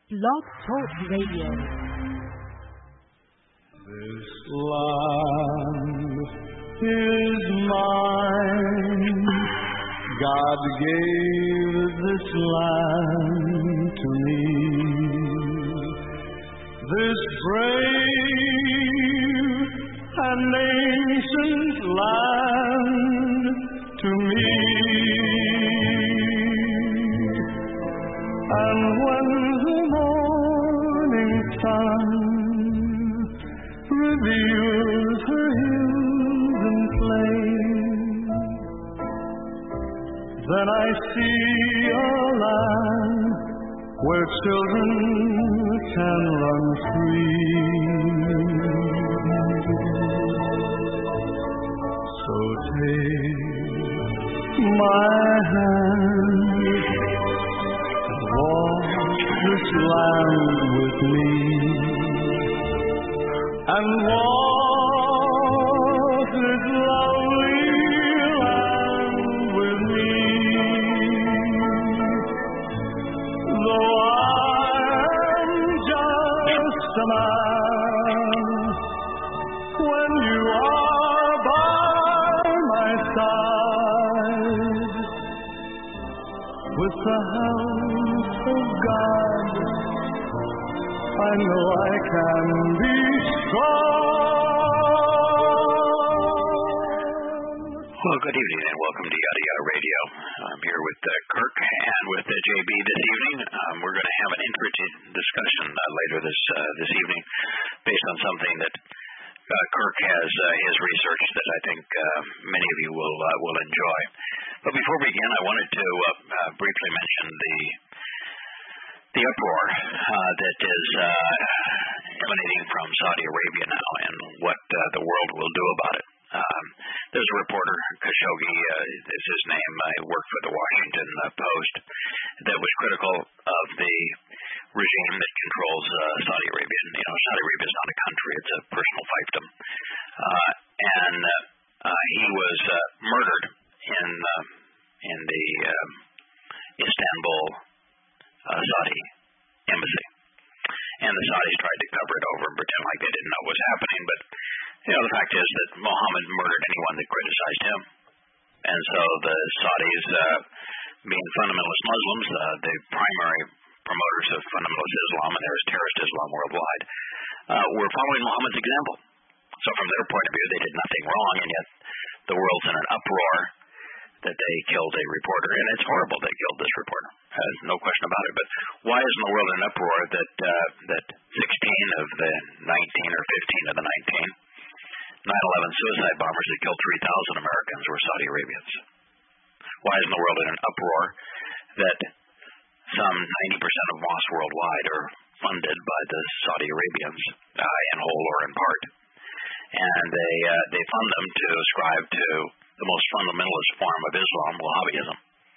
Blog Talk Radio. This land is mine. God gave this land to me. This brave and ancient land to me. And when the morning sun reveals her hills and plains, then I see a land where children can run free. So take my hand, walk this land with me, and walk this lovely land with me. Though I'm just a man, when you are by my side, with the house of God, I know I can be strong. Well, good evening and welcome to Yada Yada Radio. I'm here with Kirk and with JB this evening. We're going to have an interesting discussion later this evening based on something that Kirk has researched that I think many of you will enjoy. But before we begin, I wanted to briefly mention the uproar that is emanating from Saudi Arabia now and what the world will do about it. There's a reporter, Khashoggi is his name, worked for the Washington Post, that was critical of the regime that controls Saudi Arabia. You know, Saudi Arabia is not a country, it's a personal fiefdom. And he was murdered in the Istanbul Saudi embassy. And the Saudis tried to cover it over and pretend like they didn't know what was happening. But, you know, the fact is that Mohammed murdered anyone that criticized him. And so the Saudis, being fundamentalist Muslims, the primary promoters of fundamentalist Islam, and there is terrorist Islam worldwide, were following Muhammad's example. So from their point of view, they did nothing wrong, and yet the world's in an uproar that they killed a reporter. And it's horrible they killed this reporter. No question about it. But why isn't the world in an uproar that 16 of the 19 or 15 of the 19 9/11 suicide bombers that killed 3,000 Americans were Saudi Arabians? Why isn't the world in an uproar that some 90% of mosques worldwide are funded by the Saudi Arabians, in whole or in part? And they fund them to ascribe to the most fundamentalist form of Islam, Wahhabism.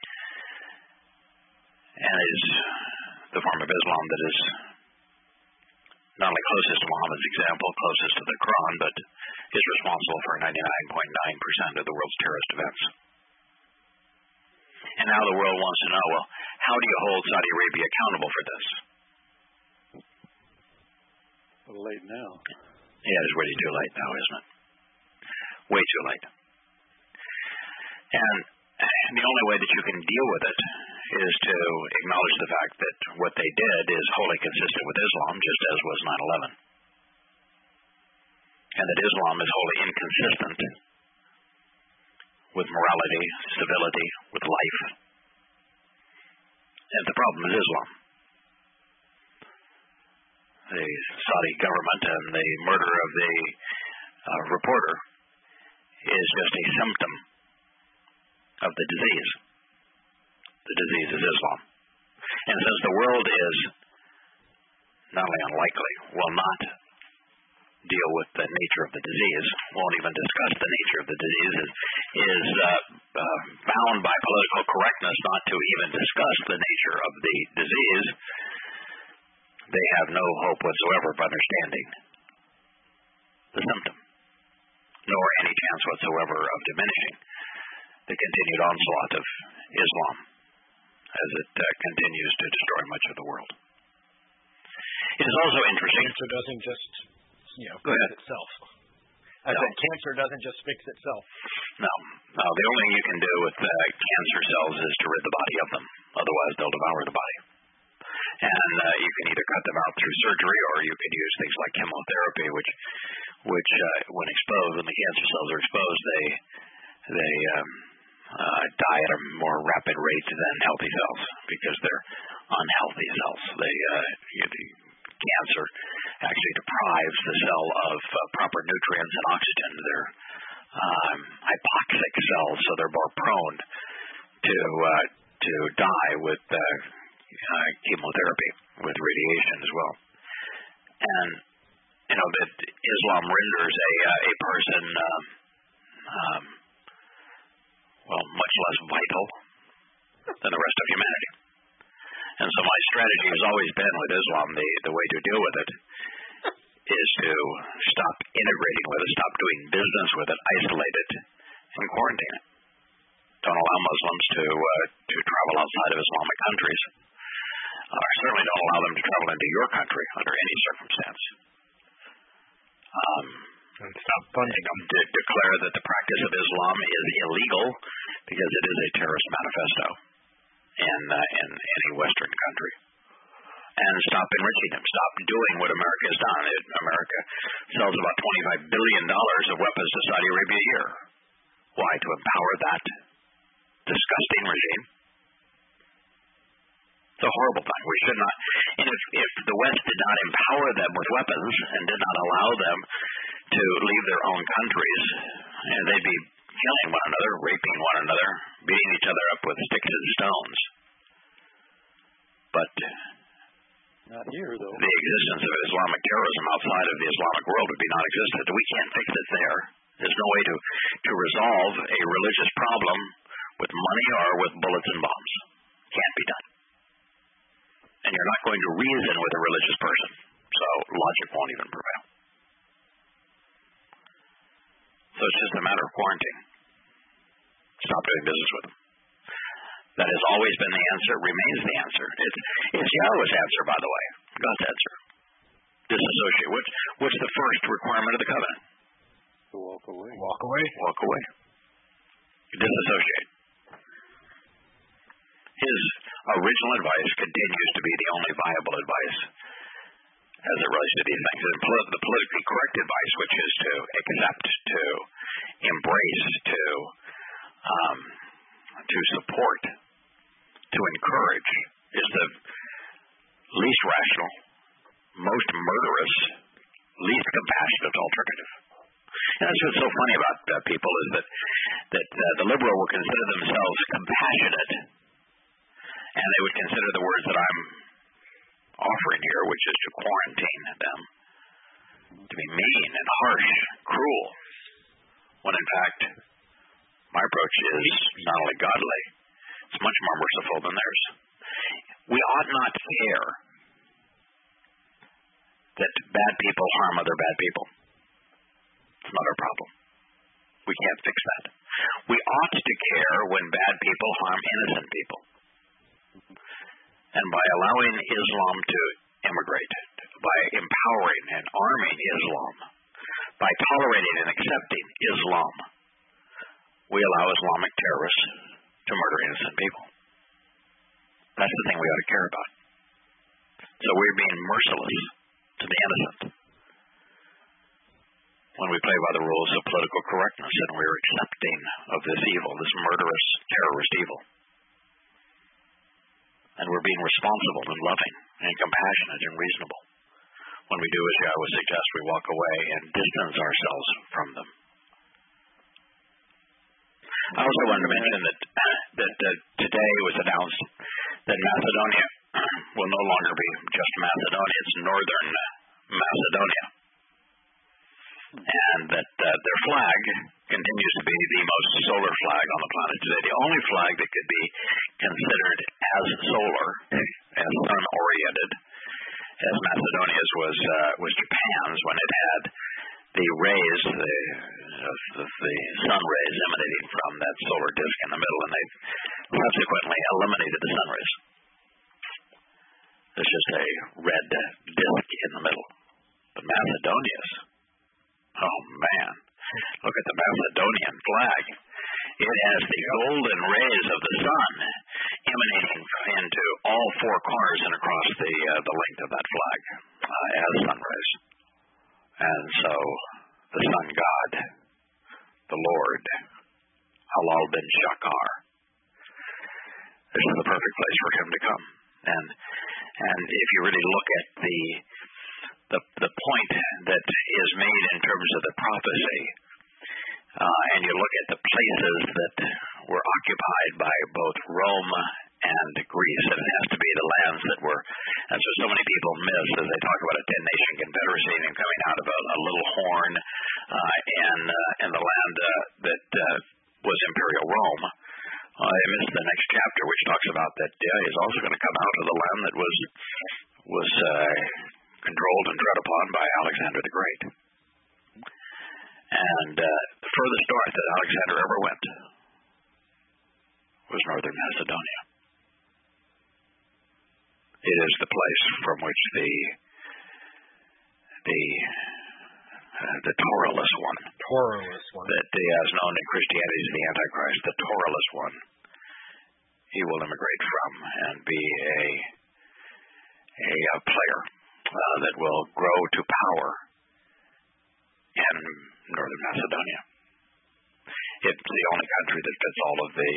And it is the form of Islam that is not only closest to Muhammad's example, closest to the Quran, but is responsible for 99.9% of the world's terrorist events. And now the world wants to know, well, how do you hold Saudi Arabia accountable for this? A little late now. Yeah, it's way too late now, isn't it? Way too late. And the only way that you can deal with it is to acknowledge the fact that what they did is wholly consistent with Islam, just as was 9/11. And that Islam is wholly inconsistent with morality, civility, with life. And the problem is Islam. The Saudi government and the murder of the reporter is just a symptom of the disease. The disease is Islam. And since the world is not only unlikely, will not deal with the nature of the disease, won't even discuss the nature of the disease, is bound by political correctness not to even discuss the nature of the disease, they have no hope whatsoever of understanding the symptom, nor any chance whatsoever of diminishing the continued onslaught of Islam as it continues to destroy much of the world. It is also interesting. Cancer doesn't just, Go ahead. fix itself. I said cancer doesn't just fix itself. No. The only thing you can do with cancer cells is to rid the body of them. Otherwise, they'll devour the body. And you can either cut them out through surgery, or you can use things like chemotherapy, which when exposed, when the cancer cells are exposed, they die at a more rapid rate than healthy cells because they're unhealthy cells. The cancer actually deprives the cell of proper nutrients and oxygen. They're hypoxic cells, so they're more prone to die with chemotherapy, with radiation as well. And that Islam renders a person much less vital than the rest of humanity. And so my strategy has always been with Islam, the way to deal with it is to stop integrating with it, stop doing business with it, isolate it, and quarantine it. Don't allow Muslims to travel outside of Islamic countries. Certainly don't allow them to travel into your country under any circumstance. And stop funding them. Declare that the practice of Islam is illegal because it is a terrorist manifesto in any Western country. And stop enriching them. Stop doing what America has done. America sells about $25 billion of weapons to Saudi Arabia a year. Why? To empower that disgusting regime. It's a horrible thing. We should not. And if the West did not empower them with weapons and did not allow them to leave their own countries, they'd be killing one another, raping one another, beating each other up with sticks and stones. But not here, though. The existence of Islamic terrorism outside of the Islamic world would be non-existent. We can't fix it there. There's no way to resolve a religious problem with money or with bullets and bombs. Can't be done. And you're not going to reason with a religious person, so logic won't even prevail. So it's just a matter of quarantine. Stop doing business with them. That has always been the answer, remains the answer. It's Yahweh's answer, by the way, God's answer. Disassociate. What's the first requirement of the covenant? To walk away. Walk away. Walk away. Disassociate. His original advice continues to be the only viable advice as it relates to these things. The politically correct advice, which is to accept, to embrace, to support, to encourage, is the least rational, most murderous, least compassionate alternative. And that's what's so funny about people is that the liberal will consider themselves compassionate, and they would consider the words that I'm offering here, which is to quarantine them, to be mean and harsh, cruel, when in fact my approach is not only godly, it's much more merciful than theirs. We ought not care that bad people harm other bad people. It's not our problem. We can't fix that. We ought to care when bad people harm innocent people. And by allowing Islam to immigrate, by empowering and arming Islam, by tolerating and accepting Islam, we allow Islamic terrorists to murder innocent people. That's the thing we ought to care about. So we're being merciless to the innocent when we play by the rules of political correctness and we're accepting of this evil, this murderous terrorist evil. And we're being responsible and loving and compassionate and reasonable when we do as Yahweh suggests, we walk away and distance ourselves from them. I also wanted to mention that today it was announced that Macedonia will no longer be just Macedonia, it's Northern Macedonia. And that their flag continues to be the most solar flag on the planet today. The only flag that could be considered as solar, as sun-oriented, as Macedonia's was Japan's when it had the rays, the sun rays emanating from that solar disk in the middle, and they subsequently eliminated the sun rays. There's just a red disc in the middle. But Macedonia's, oh man, look at the Macedonian flag. It has the golden rays of the sun emanating into all four corners and across the length of that flag as sun rays. And so the sun god, the Lord, Halal bin Shakar, this is the perfect place for him to come. And if you really look at the point that is made in terms of the prophecy, and you look at the places that were occupied by both Rome and Greece, and it has to be the lands that were, and so many people miss as they talk about a 10-nation confederacy and coming out of a little horn and the land that was Imperial Rome. They miss the next chapter, which talks about that he's also going to come out of the land that was controlled and tread upon by Alexander the Great. And the furthest north that Alexander ever went was northern Macedonia. It is the place from which the Torahless one, that is known in Christianity as the Antichrist, the Torahless one, he will immigrate from and be a player that will grow to power in northern Macedonia. It's the only country that fits all of the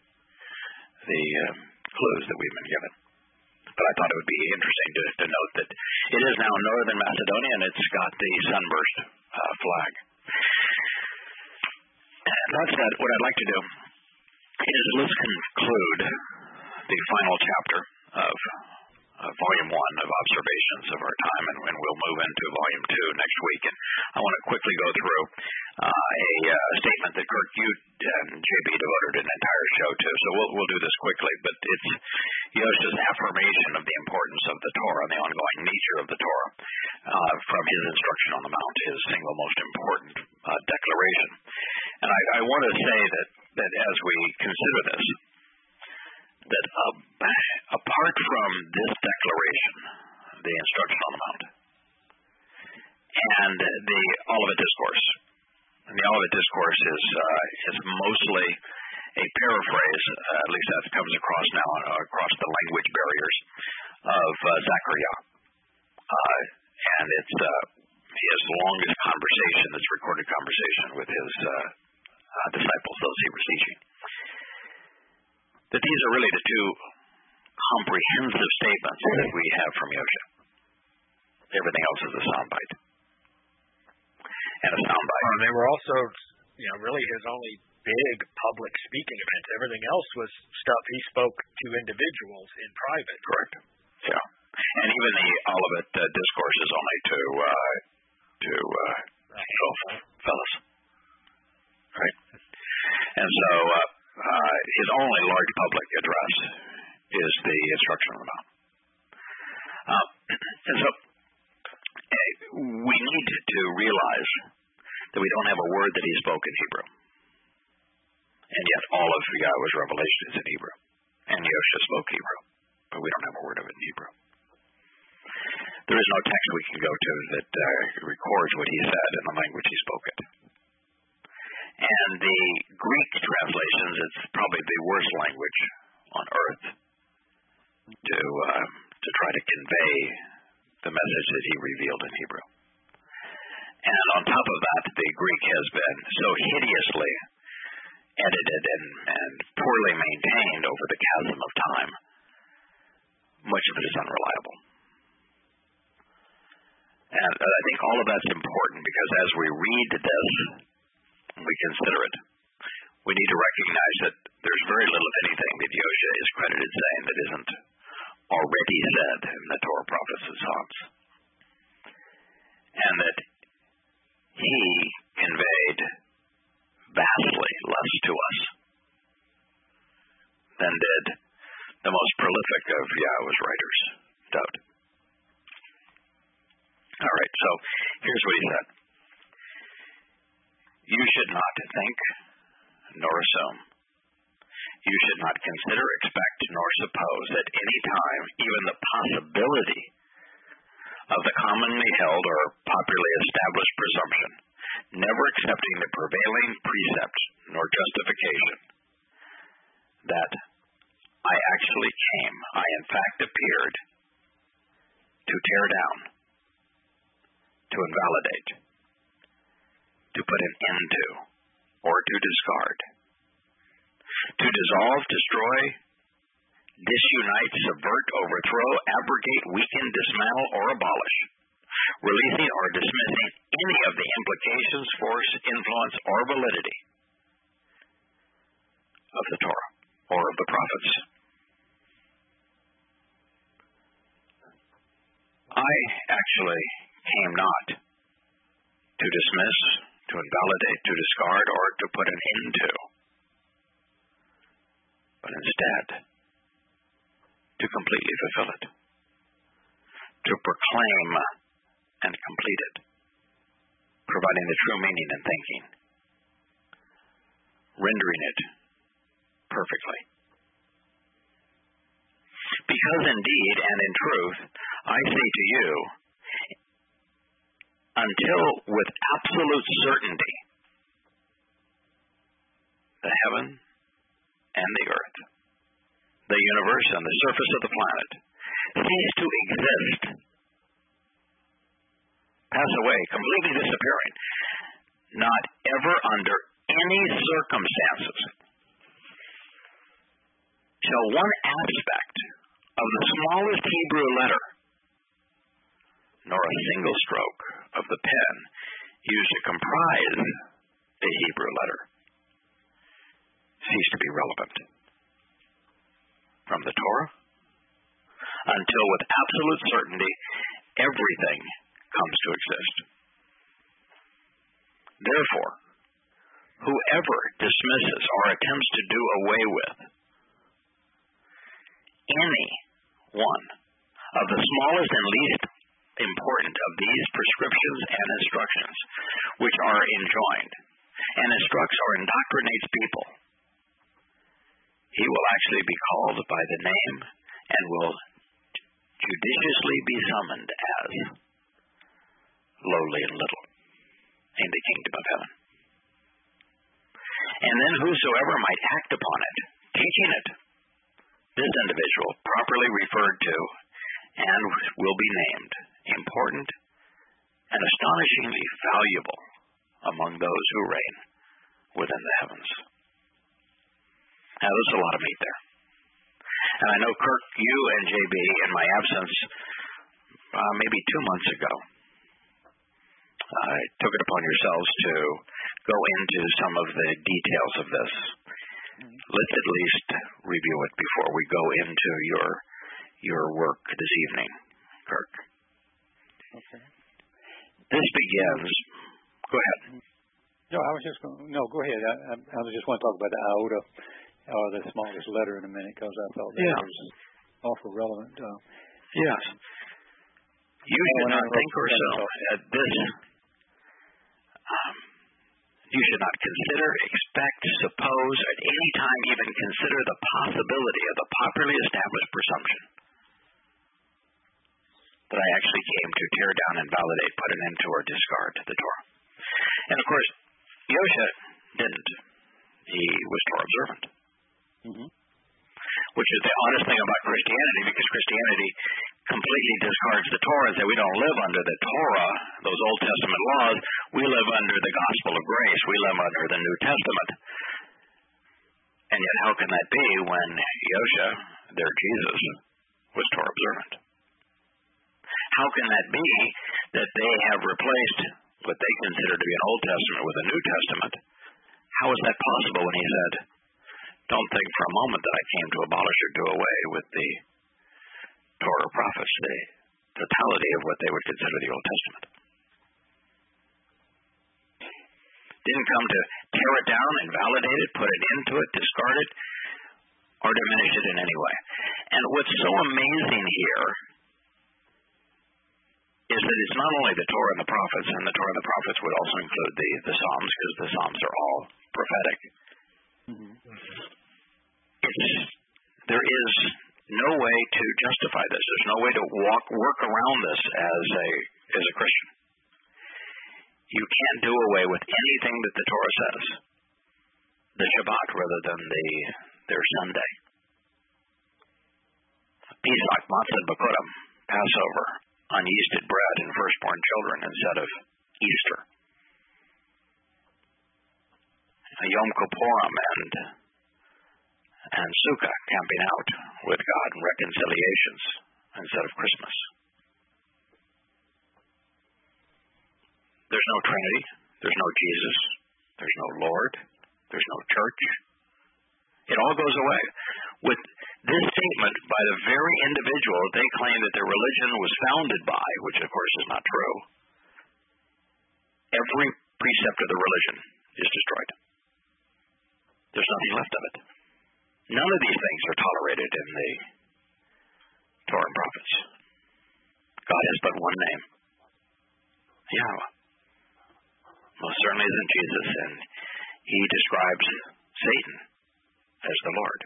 clues that we've been given. But I thought it would be interesting to note that it is now northern Macedonia, and it's got the sunburst flag. And that said, what I'd like to do is let's conclude the final chapter of Volume 1 of Observations of Our Time, and we'll move into Volume 2 next week. And I want to quickly go through a statement that Kirk, you and JB devoted an entire show to, so we'll do this quickly, but it's Yosha's affirmation of the importance of the Torah and the ongoing nature of the Torah from his instruction on the Mount, his single most important declaration. And I want to say that as we consider this, that apart from this declaration, the instruction on the Mount, and the Olivet Discourse, and the Olivet Discourse is mostly a paraphrase, at least that comes across now, across the language barriers of Zechariah. And it's his longest conversation, this recorded conversation with his disciples, those he was teaching. That these are really the two comprehensive statements that we have from Yosha. Everything else is a soundbite. And a soundbite. They were also, really his only big public speaking events. Everything else was stuff he spoke to individuals in private. Correct. Yeah. And even the Olivet Discourse is only to fellas. Right? And so his only large public address is the instruction on the Mount. And so we need to realize that we don't have a word that he spoke in Hebrew. And yet all of Yahweh's revelation is in Hebrew. And Yosha spoke Hebrew, but we don't have a word of it in Hebrew. There is no text we can go to that records what he said in the language he spoke it. And the Greek translations, it's probably the worst language on earth to try to convey the message that he revealed in Hebrew. And on top of that, the Greek has been so hideously edited and poorly maintained over the chasm of time. Much of it is unreliable. And I think all of that's important because as we read this, we consider it, we need to recognize that there's very little, if anything, that Yosha is credited saying that isn't already said in the Torah, prophets, and Psalms. And that he conveyed vastly less to us than did the most prolific of Yahweh's writers, Dowd. All right, so here's what he said. You should not think nor assume you should not consider, expect, nor suppose at any time even the possibility of the commonly held or popularly established presumption, never accepting the prevailing precept nor justification, that I actually came, I in fact appeared, to tear down, to invalidate, to put an end to, or to discard, to dissolve, destroy, disunite, subvert, overthrow, abrogate, weaken, dismantle, or abolish, releasing or dismissing any of the implications, force, influence, or validity of the Torah or of the prophets. I actually came not to dismiss, to invalidate, to discard, or to put an end to, but instead to completely fulfill it, to proclaim and complete it, providing the true meaning and thinking, rendering it perfectly. Because indeed and in truth, I say to you, until with absolute certainty the heaven and the earth, the universe and the surface of the planet cease to exist, pass away, completely disappearing, not ever under any circumstances shall one aspect of the smallest Hebrew letter, nor a single stroke of the pen used to comprise a Hebrew letter cease to be relevant from the Torah until with absolute certainty everything comes to exist. Therefore, whoever dismisses or attempts to do away with any one of the smallest and least important of these prescriptions and instructions which are enjoined, and instructs or indoctrinates people, he will actually be called by the name and will judiciously be summoned as lowly and little in the kingdom of heaven. And then whosoever might act upon it, teaching it, this individual properly referred to and will be named important and astonishingly valuable among those who reign within the heavens. Now, there's a lot of meat there. And I know, Kirk, you and JB, in my absence, maybe 2 months ago, took it upon yourselves to go into some of the details of this. Let's at least review it before we go into your work this evening, Kirk. Okay. This begins. Go ahead. No, I was just going. No, go ahead. I was just want to talk about the iota, or the smallest letter, in a minute, because I thought that was awful relevant. Yes. You should not think or so at this. You should not consider, expect, suppose, at any time even consider the possibility of the popularly established presumption that I actually came to tear down, invalidate, put an end to, or discard the Torah. And of course, Yosha didn't. He was Torah observant. Mm-hmm. Which is the honest thing about Christianity, because Christianity completely discards the Torah and says we don't live under the Torah, those Old Testament laws. We live under the gospel of grace. We live under the New Testament. And yet how can that be when Yosha, their Jesus, was Torah observant? How can that be that they have replaced what they consider to be an Old Testament with a New Testament? How is that possible when he said, don't think for a moment that I came to abolish or do away with the Torah prophets, the totality of what they would consider the Old Testament. Didn't come to tear it down, invalidate it, put an end to it, discard it, or diminish it in any way. And what's so amazing here is that it's not only the Torah and the prophets, and the Torah and the prophets would also include the Psalms, because the Psalms are all prophetic. Mm-hmm. there is no way to justify this. There's no way to work around this as a Christian. You can't do away with anything that the Torah says. The Shabbat rather than their Sunday. Pesach, Matzah, Bakurim, Passover, unyeasted bread and firstborn children instead of Easter. Yom Kippurim and Sukkah, camping out with God and reconciliations instead of Christmas. There's no Trinity. There's no Jesus. There's no Lord. There's no church. It all goes away. With this statement by the very individual they claim that their religion was founded by, which of course is not true, every precept of the religion is destroyed. There's nothing left of it. None of these things are tolerated in the Torah and prophets. God has but one name, Yahweh. Most certainly isn't Jesus, and he describes Satan as the Lord.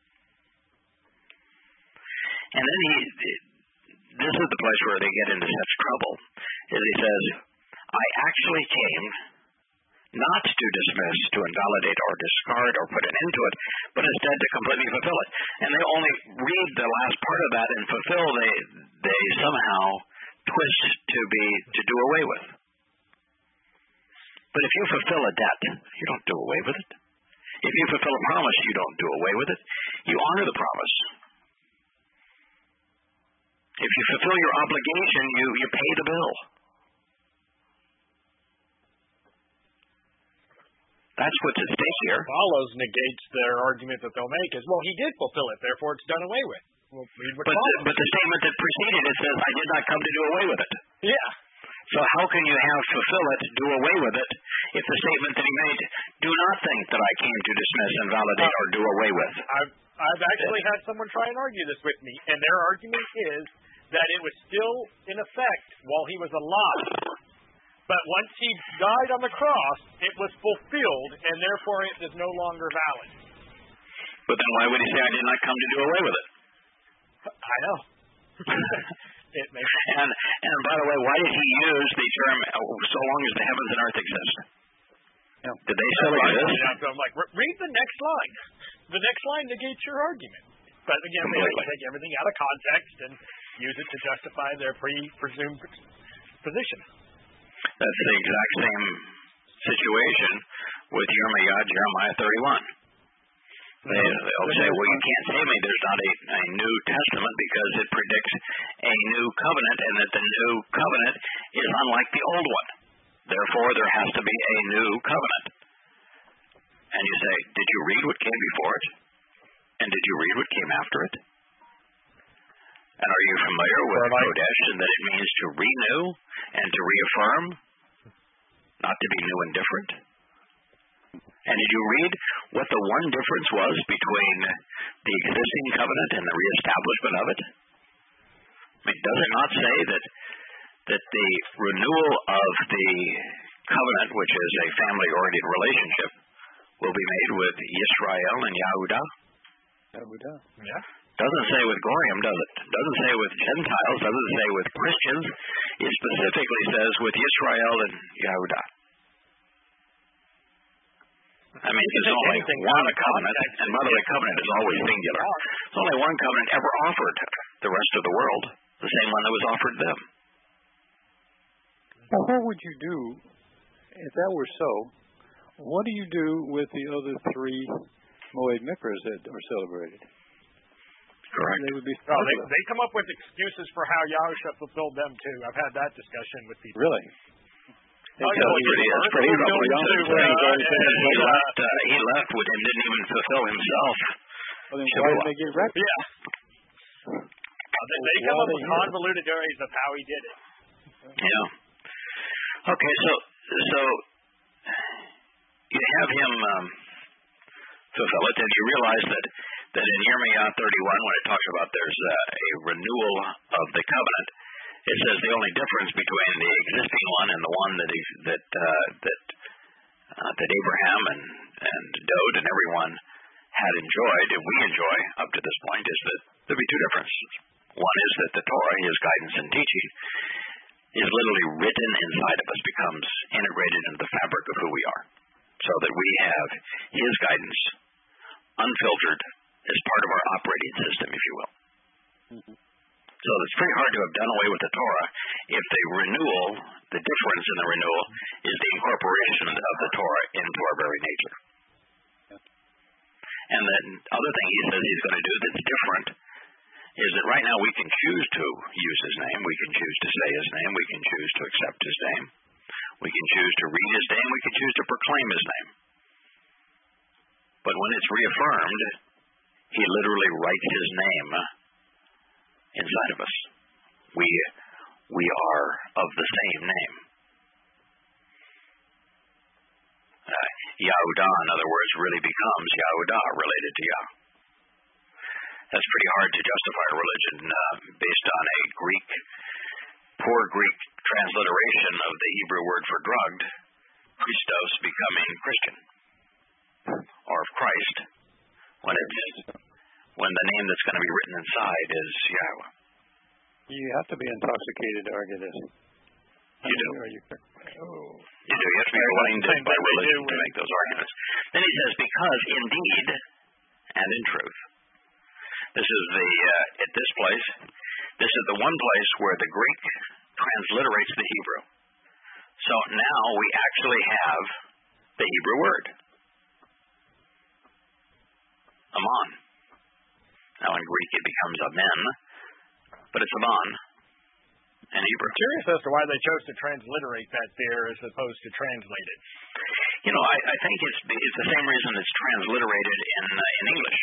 And then this is the place where they get into such trouble, is he says, I actually came not to dismiss, to invalidate, or discard, or put an end to it, but instead to completely fulfill it. And they only read the last part of that and fulfill, they somehow twist to do away with. But if you fulfill a debt, you don't do away with it. If you fulfill a promise, you don't do away with it. You honor the promise. If you fulfill your obligation, you pay the bill. That's what's at stake here. Follows negates their argument that they'll make is, well, he did fulfill it, therefore it's done away with. Well, but the statement that preceded it says, I did not come to do away with it. Yeah. So how can you have fulfill it, do away with it, if the statement that he made, do not think that I came to dismiss, invalidate, or do away with? I've actually had someone try and argue this with me, and their argument is that it was still in effect while he was alive. But once he died on the cross, it was fulfilled, and therefore it is no longer valid. But then why would he say, I did not come to do away with it? I know. It makes sense. And by the way, why did he use the term, so long as the heavens and earth exist? Yeah. Did they still exist? So I'm like, read the next line. The next line negates your argument. But again, they like to take everything out of context and use it to justify their presumed position. That's the exact same situation with Jeremiah 31. They'll say, well, you can't say me there's not a New Testament because it predicts a new covenant, and that the new covenant is unlike the old one. Therefore, there has to be a new covenant. And you say, did you read what came before it? And did you read what came after it? And are you familiar with Kodesh, and that it means to renew and to reaffirm, not to be new and different? And did you read what the one difference was between the existing covenant and the reestablishment of it? I mean, does it not say that the renewal of the covenant, which is a family-oriented relationship, will be made with Yisrael and Yahudah? Yahudah. Yeah. Doesn't say with Goyim, does it? Doesn't say with Gentiles, doesn't say with Christians. It specifically says with Yisrael and Yahudah. I mean, there's only one covenant, and by the way, covenant is always singular. There's only one covenant ever offered the rest of the world, the same one that was offered them. Well, what would you do, if that were so, what do you do with the other three Moed Mikras that are celebrated? Correct. They would be they come up with excuses for how Yahusha fulfilled them, too. I've had that discussion with people. Really? He left with him, didn't even fulfill himself. Well, then why did they get wrecked? Yeah. They come up with convoluted theories of how he did it. Yeah. Okay, so you have him fulfill it, and you realize that in Jeremiah 31, when it talks about there's a renewal of the covenant, it says the only difference between the existing one and the one that Abraham and Dode and everyone had enjoyed, and we enjoy up to this point, is that there'll be two differences. One is that the Torah, his guidance and teaching, is literally written inside of us, becomes integrated into the fabric of who we are, so that we have his guidance unfiltered as part of our operating system, if you will. Mm-hmm. So it's pretty hard to have done away with the Torah if the renewal, the difference in the renewal, is the incorporation of the Torah into our very nature. Yeah. And the other thing he says he's going to do that's different is that right now we can choose to use his name, we can choose to say his name, we can choose to accept his name, we can choose to read his name, we can choose to proclaim his name. But when it's reaffirmed, he literally writes his name inside of us. We are of the same name. Yahudah, in other words, really becomes Yahudah, related to Yah. That's pretty hard to justify a religion based on a poor Greek transliteration of the Hebrew word for drugged, Christos, becoming Christian, or of Christ, when the name that's going to be written inside is Yahweh. You have to be intoxicated to argue this. You do. You do. You have to be blinded by religion to make those arguments. Then he says, because indeed, and in truth, this is at this place, this is the one place where the Greek transliterates the Hebrew. So now we actually have the Hebrew word. Aman. Now in Greek it becomes amen, but it's aman in Hebrew. I'm curious as to why they chose to transliterate that there as opposed to translate it. You know, I think it's the same reason it's transliterated in English.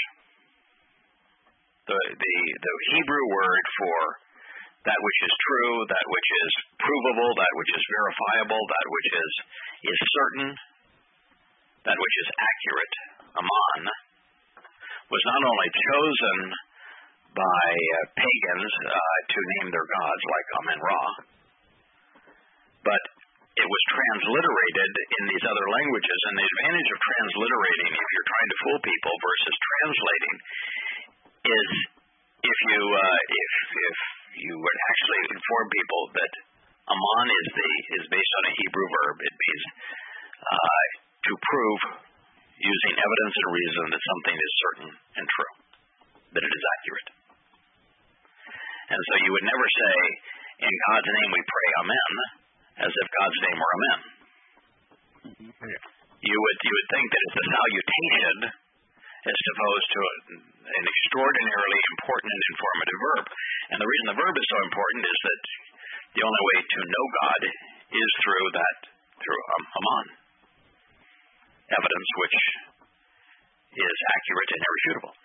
The Hebrew word for that which is true, that which is provable, that which is verifiable, that which is certain, that which is accurate, aman, was not only chosen by pagans to name their gods like Amen-Ra, but it was transliterated in these other languages. And the advantage of transliterating, if you're trying to fool people, versus translating, is if you would actually inform people that aman is based on a Hebrew verb. It means to prove using evidence and reason that something is certain and true, that it is accurate. And so you would never say, in God's name we pray amen, as if God's name were amen. Yeah. You would think that it's a salutation as opposed to an extraordinarily important and informative verb. And the reason the verb is so important is that the only way to know God is through aman, evidence which is accurate and irrefutable.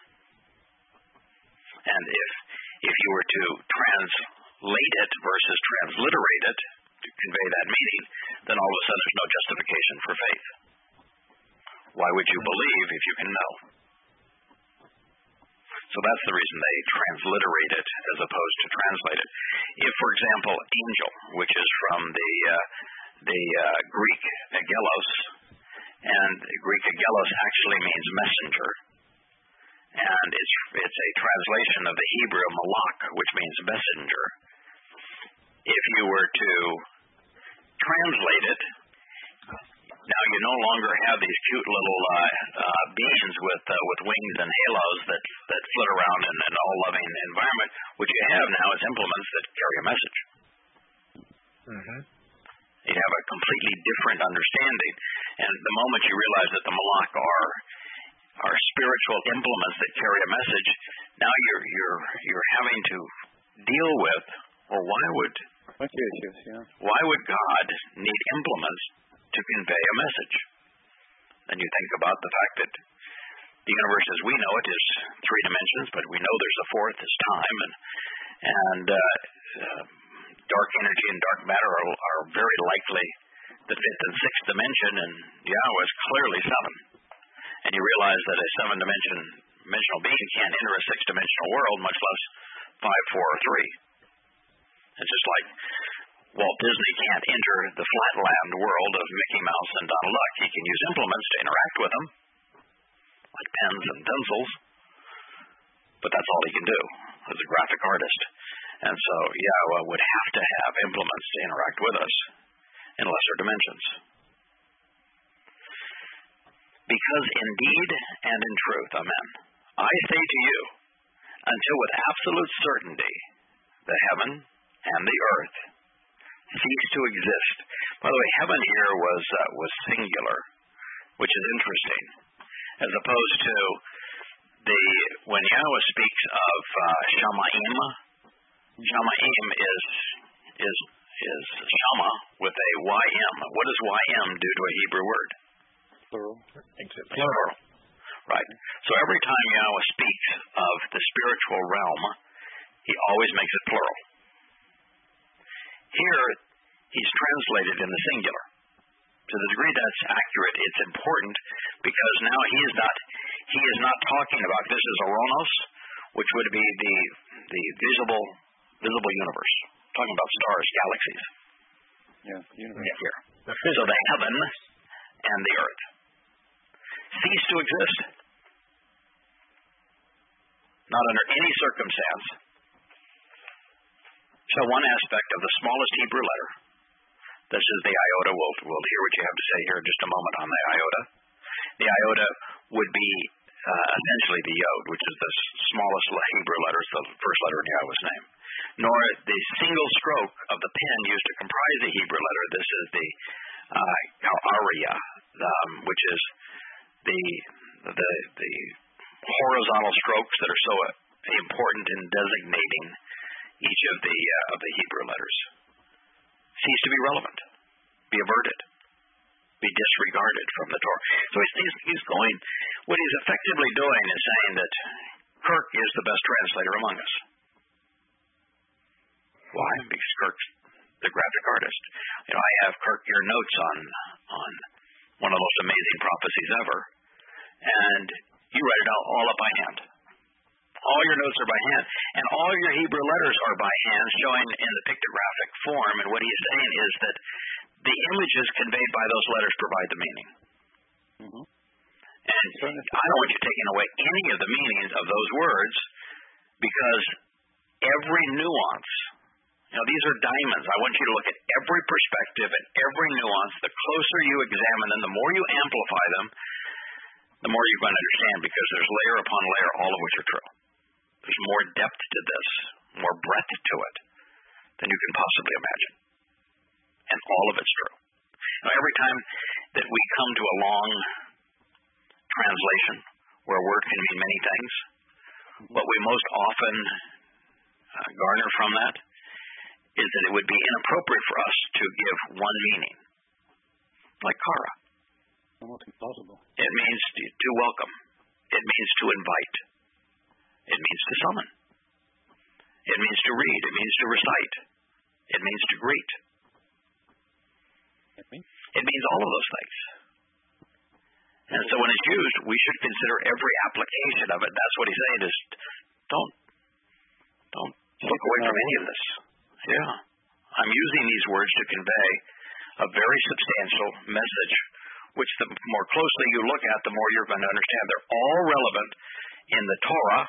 And if you were to translate it versus transliterate it to convey that meaning, then all of a sudden there's no justification for faith. Why would you believe if you can know? So that's the reason they transliterate it as opposed to translate it. If, for example, angel, which is from the Greek agelos, and Greek agelos actually means messenger, and it's a translation of the Hebrew malach, which means messenger. If you were to translate it, now you no longer have these cute little beings with wings and halos that flit around in an all-loving environment. What you have now is implements that carry a message. Mm-hmm. You have a completely different understanding, and the moment you realize that the malach are spiritual implements that carry a message, now you're having to deal with, or why would God need implements to convey a message? And you think about the fact that the universe as we know it is 3 dimensions, but we know there's a fourth is time, and dark energy and dark matter are very likely the 5th and 6th dimension, and Yahweh is clearly 7. And you realize that a 7-dimensional being can't enter a 6-dimensional world, much less 5, 4, or 3. It's just like Walt Disney can't enter the flatland world of Mickey Mouse and Donald Duck. He can use implements to interact with them, like pens and pencils, but that's all he can do as a graphic artist. And so Yahweh would have to have implements to interact with us in lesser dimensions. Because indeed and in truth, amen, I say to you, until with absolute certainty the heaven and the earth cease to exist. By the way, heaven here was singular, which is interesting, as opposed to when Yahweh speaks of Shamayim. Shamayim is Shama with a YM. What does YM do to a Hebrew word? Plural. Plural. Right. So every time Yahweh speaks of the spiritual realm, he always makes it plural. Here, he's translated in the singular. To the degree that's accurate, it's important because now he is not talking about this is Oronos, which would be the visible universe. Talking about stars, galaxies. Yeah, universe. Here. So the heaven and the earth cease to exist. Not under any circumstance shall one aspect of the smallest Hebrew letter, this is the iota, we'll hear what you have to say here in just a moment on the iota. The iota would be essentially the yod, which is the smallest Hebrew letter, the first letter in Yahweh's name. Nor the single stroke of the pen used to comprise the Hebrew letter. This is the Ariya, which is the horizontal strokes that are so important in designating each of the Hebrew letters. Cease to be relevant, be averted, be disregarded from the Torah. So he's going, what he's effectively doing is saying that Kirk is the best translator among us. Why? Because Kirk's the graphic artist. I have Kirk your notes on one of the most amazing prophecies ever, and you write it all up by hand. All your notes are by hand, and all your Hebrew letters are by hand, showing in the pictographic form. And what he's saying is that the images conveyed by those letters provide the meaning. Mm-hmm. And I don't want you taking away any of the meanings of those words, because every nuance, these are diamonds. I want you to look at every perspective and every nuance. The closer you examine them, the more you amplify them, the more you're going to understand, because there's layer upon layer, all of which are true. There's more depth to this, more breadth to it than you can possibly imagine. And all of it's true. Now, every time that we come to a long translation where a word can mean many things, what we most often garner from that is that it would be inappropriate for us to give one meaning, like kara. Almost impossible. It means to welcome. It means to invite. It means to summon. It means to read. It means to recite. It means to greet. It means all of those things. And so when it's used, we should consider every application of it. That's what he's saying is don't look away from any of this. Yeah. I'm using these words to convey a very substantial message, which the more closely you look at, the more you're going to understand. They're all relevant in the Torah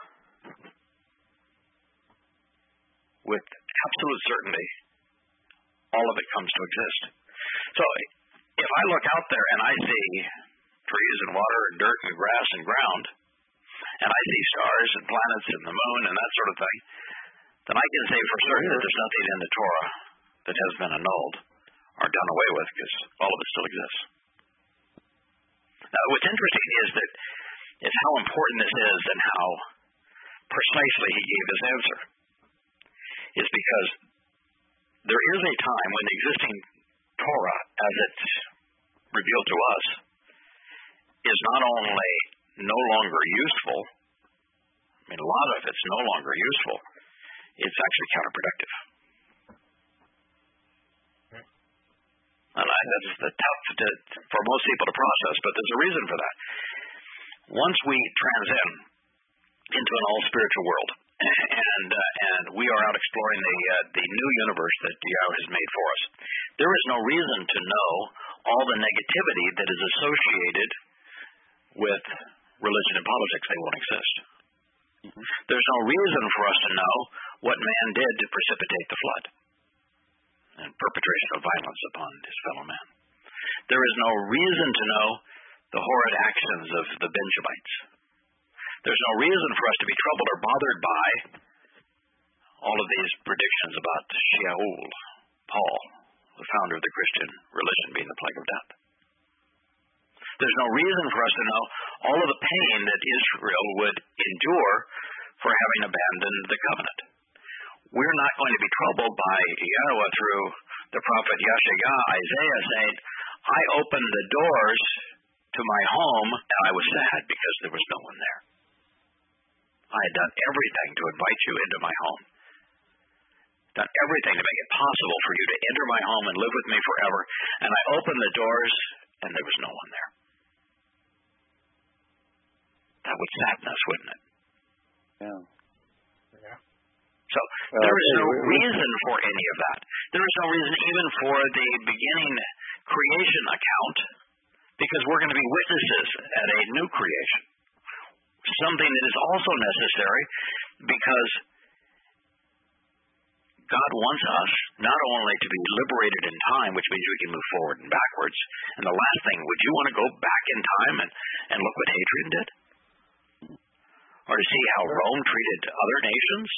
with absolute certainty. All of it comes to exist. So if I look out there and I see trees and water and dirt and grass and ground, and I see stars and planets and the moon and that sort of thing, then I can say for certain that there's nothing in the Torah that has been annulled or done away with, because all of it still exists. Now, what's interesting is how important this is and how precisely he gave this answer. Is because there is a time when the existing Torah, as it's revealed to us, is not only no longer useful, a lot of it's no longer useful, it's actually counterproductive. And that's tough for most people to process, but there's a reason for that. Once we transcend into an all-spiritual world, and we are out exploring the new universe that Yahweh has made for us, there is no reason to know all the negativity that is associated with religion and politics, they won't exist. There's no reason for us to know what man did to precipitate the flood and perpetration of violence upon his fellow man. There is no reason to know the horrid actions of the Benjamites. There's no reason for us to be troubled or bothered by all of these predictions about Shaul, Paul, the founder of the Christian religion, being the plague of death. There's no reason for us to know all of the pain that Israel would endure for having abandoned the covenant. We're not going to be troubled by Yahweh through the prophet Yeshayah, Isaiah, saying, I opened the doors to my home, and I was sad because there was no one there. I had done everything to invite you into my home. Done everything to make it possible for you to enter my home and live with me forever. And I opened the doors, and there was no one there. That would sadden us, wouldn't it? Yeah. So there is no reason for any of that. There is no reason even for the beginning creation account, because we're going to be witnesses at a new creation. Something that is also necessary because God wants us not only to be liberated in time, which means we can move forward and backwards. And the last thing, would you want to go back in time and look what Hadrian did? Or to see how Rome treated other nations?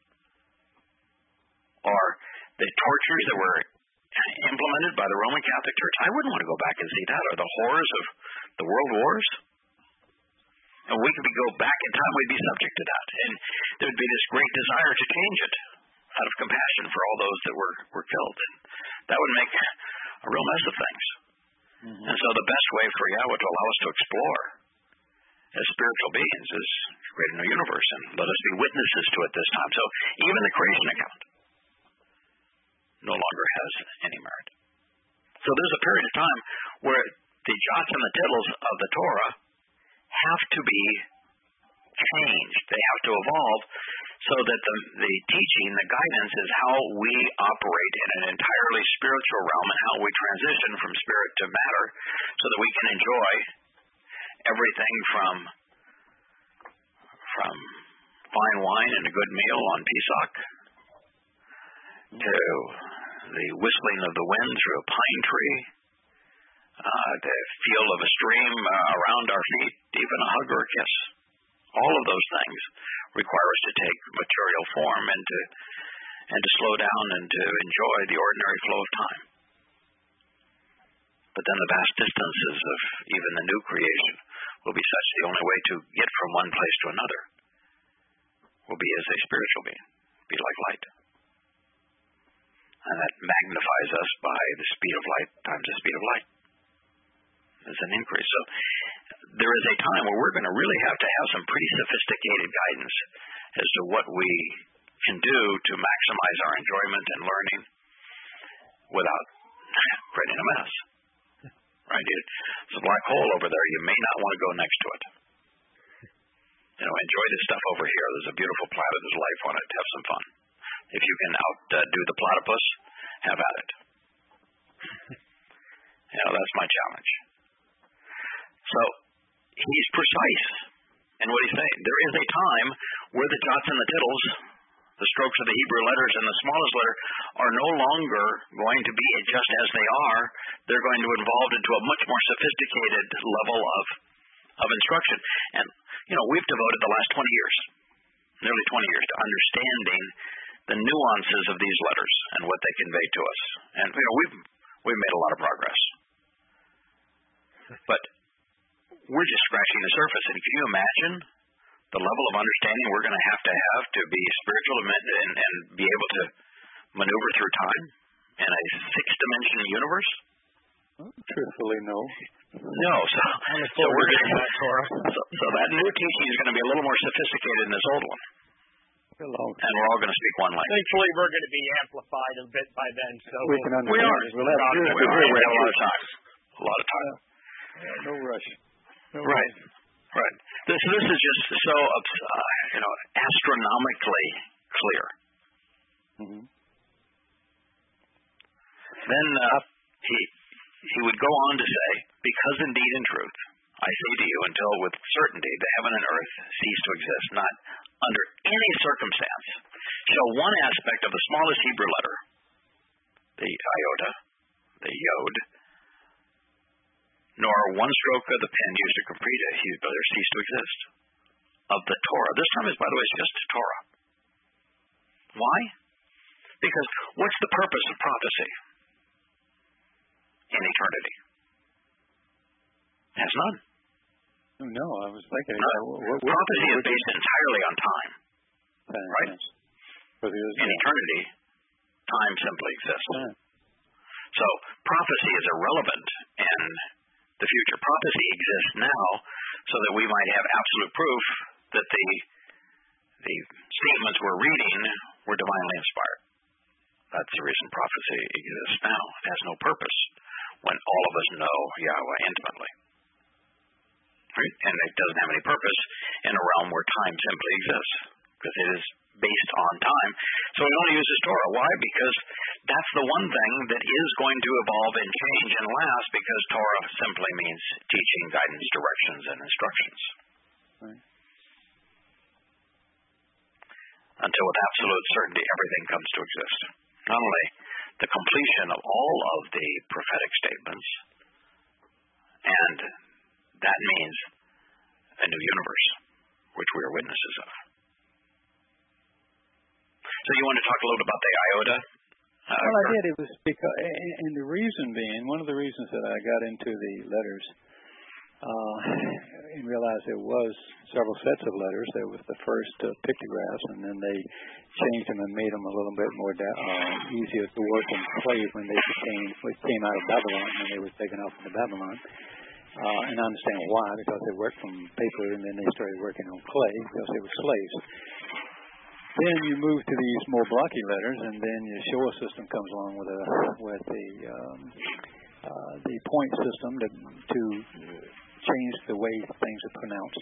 Or the tortures that were implemented by the Roman Catholic Church? I wouldn't want to go back and see that. Or the horrors of the world wars? And we could go back in time, we'd be subject to that. And there would be this great desire to change it out of compassion for all those that were killed. And that would make a real mess of things. And so the best way for Yahweh to allow us to explore as spiritual beings is to create a new universe, and let us be witnesses to it this time. So even the creation account no longer has any merit. So there's a period of time where the jots and the tittles of the Torah have to be changed. They have to evolve so that the teaching, the guidance is how we operate in an entirely spiritual realm and how we transition from spirit to matter so that we can enjoy everything from fine wine and a good meal on Pesach to the whistling of the wind through a pine tree, the feel of a stream around our feet, even a hug or a kiss. All of those things require us to take material form and to slow down and to enjoy the ordinary flow of time. But then the vast distances of even the new creation will be such the only way to get from one place to another will be as a spiritual being, be like light. And that magnifies us by the speed of light times the speed of light. There's an increase. So there is a time where we're going to really have to have some pretty sophisticated guidance as to what we can do to maximize our enjoyment and learning without creating a mess. Right? It's a black hole over there. You may not want to go next to it. Enjoy this stuff over here. There's a beautiful planet. There's life on it. Have some fun. If you can outdo the platypus, have at it. That's my challenge. So he's precise in what he's saying. There is a time where the jots and the tittles, the strokes of the Hebrew letters and the smallest letter, are no longer going to be just as they are. They're going to evolve into a much more sophisticated level of instruction. And, we've devoted the last 20 years, nearly 20 years, to understanding the nuances of these letters and what they convey to us. And, we've made a lot of progress. But we're just scratching the surface. And can you imagine the level of understanding we're going to have to be spiritual and be able to maneuver through time in a six-dimensional universe? Truthfully, no. No. So we're going so that new teaching is going to be a little more sophisticated than this old one. And we're all going to speak one language. Thankfully, we're going to be amplified a bit by then. So we can understand. We have a lot of time. A lot of time. No rush. Right. This is just so astronomically clear. Then he would go on to say, because indeed in truth I say to you, until with certainty the heaven and earth cease to exist, not under any circumstance shall one aspect of the smallest Hebrew letter, the iota, the yod, nor one stroke of the pen used to complete a Hebrew letter cease to exist. Of the Torah. This term is, by the way, just Torah. Why? Because what's the purpose of prophecy in eternity? It has none. No, I was thinking. Prophecy is based entirely on time. Right? In eternity, time simply exists. So prophecy is irrelevant in the future. Prophecy exists now so that we might have absolute proof that the statements we're reading were divinely inspired. That's the reason prophecy exists now. It has no purpose when all of us know Yahweh intimately. Right? And it doesn't have any purpose in a realm where time simply exists, because it is based on time. So it only uses Torah. Why? Because that's the one thing that is going to evolve and change and last, because Torah simply means teaching, guidance, directions, and instructions. Right. Until with absolute certainty everything comes to exist. Not only the completion of all of the prophetic statements, and that means a new universe, which we are witnesses of. So you want to talk a little about the iota? Well, I did. It was because, and the reason being, one of the reasons that I got into the letters and realized there was several sets of letters. There was the first pictographs, and then they changed them and made them a little bit more easier to work in clay when they came out of Babylon, when they were taken off into Babylon. And I understand why, because they worked from paper and then they started working on clay because they were slaves. Then you move to these more blocky letters, and then your Shoah system comes along with the point system to change the way things are pronounced.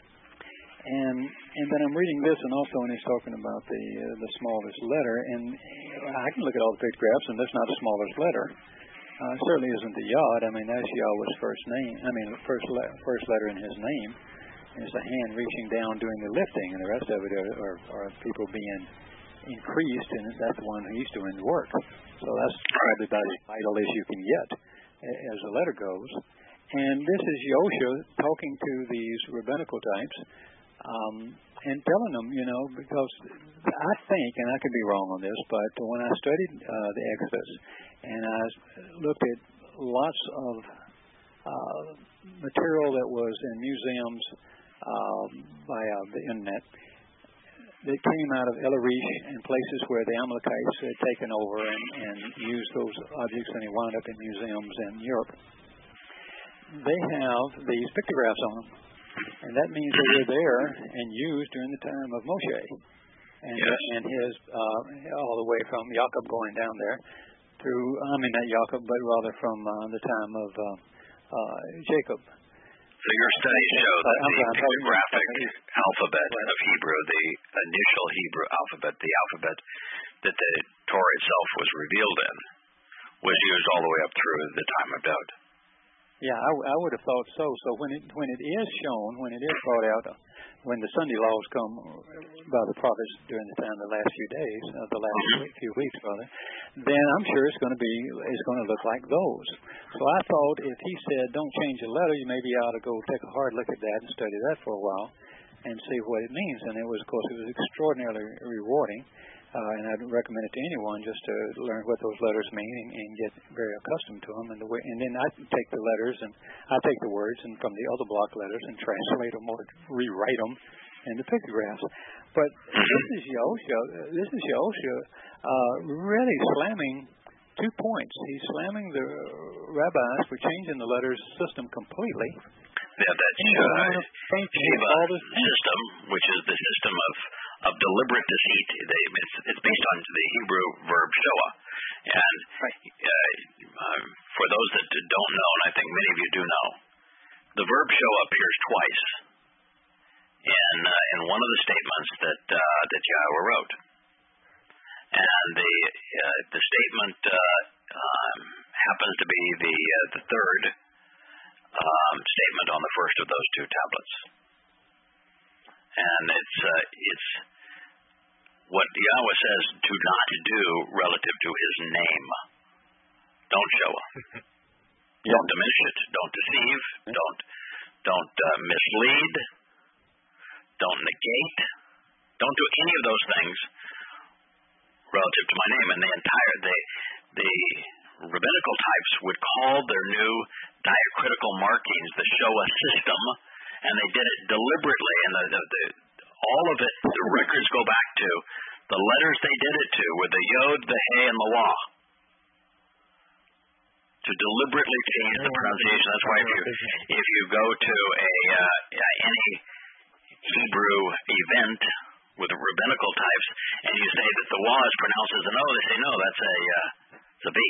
And then I'm reading this, and also when he's talking about the smallest letter, and I can look at all the pictographs, and that's not the smallest letter. It certainly isn't the Yod. I mean, that's Yahweh's first name. I mean, the first letter in his name. And it's the hand reaching down doing the lifting, and the rest of it are people being increased, and that's the one who's doing the work. So that's probably about as vital as you can get as the letter goes. And this is Yosha talking to these rabbinical types and telling them, because I think, and I could be wrong on this, but when I studied the Exodus and I looked at lots of material that was in museums via the internet that came out of El Arish and places where the Amalekites had taken over and used those objects, and they wound up in museums in Europe. They have these pictographs on them, and that means they were there and used during the time of Moshe, and his all the way from Jacob going down there through, not Jacob, but rather from the time of Jacob. So your studies show that the pictographic alphabet of Hebrew, the initial Hebrew alphabet, the alphabet that the Torah itself was revealed in, was used all the way up through the time of Daud. Yeah, I would have thought so. So when it is shown, when it is brought out, when the Sunday laws come by the prophets during the time, the last few days, the last few weeks rather, then I'm sure it's going to look like those. So I thought if he said don't change the letter, you maybe ought to go take a hard look at that and study that for a while and see what it means. And it was, of course, extraordinarily rewarding. And I'd recommend it to anyone just to learn what those letters mean and get very accustomed to them. And then I take the letters and I take the words and from the other block letters and translate them or rewrite them into pictographs. But this is Yosha really slamming 2 points. He's slamming the rabbis for changing the letters system completely. Yeah, that's Shiva system, which is the system of deliberate deceit. It's based on the Hebrew verb shoah. And for those that don't know, and I think many of you do know, the verb shoah appears twice in one of the statements that Yahweh wrote. And the statement happens to be the third statement on the first of those two tablets. And it's what Yahweh says to not do relative to His name. Don't show up. Don't diminish it. Don't deceive. Don't mislead. Don't negate. Don't do any of those things relative to my name. And the rabbinical types would call their new diacritical markings the Shoah system, and they did it deliberately. And all of it, the records go back to the letters they did it to were the Yod, the He, and the Waw. To deliberately change the pronunciation. That's why if you go to any Hebrew event with the rabbinical types and you say that the Waw is pronounced as an O, they say no, that's it's a V.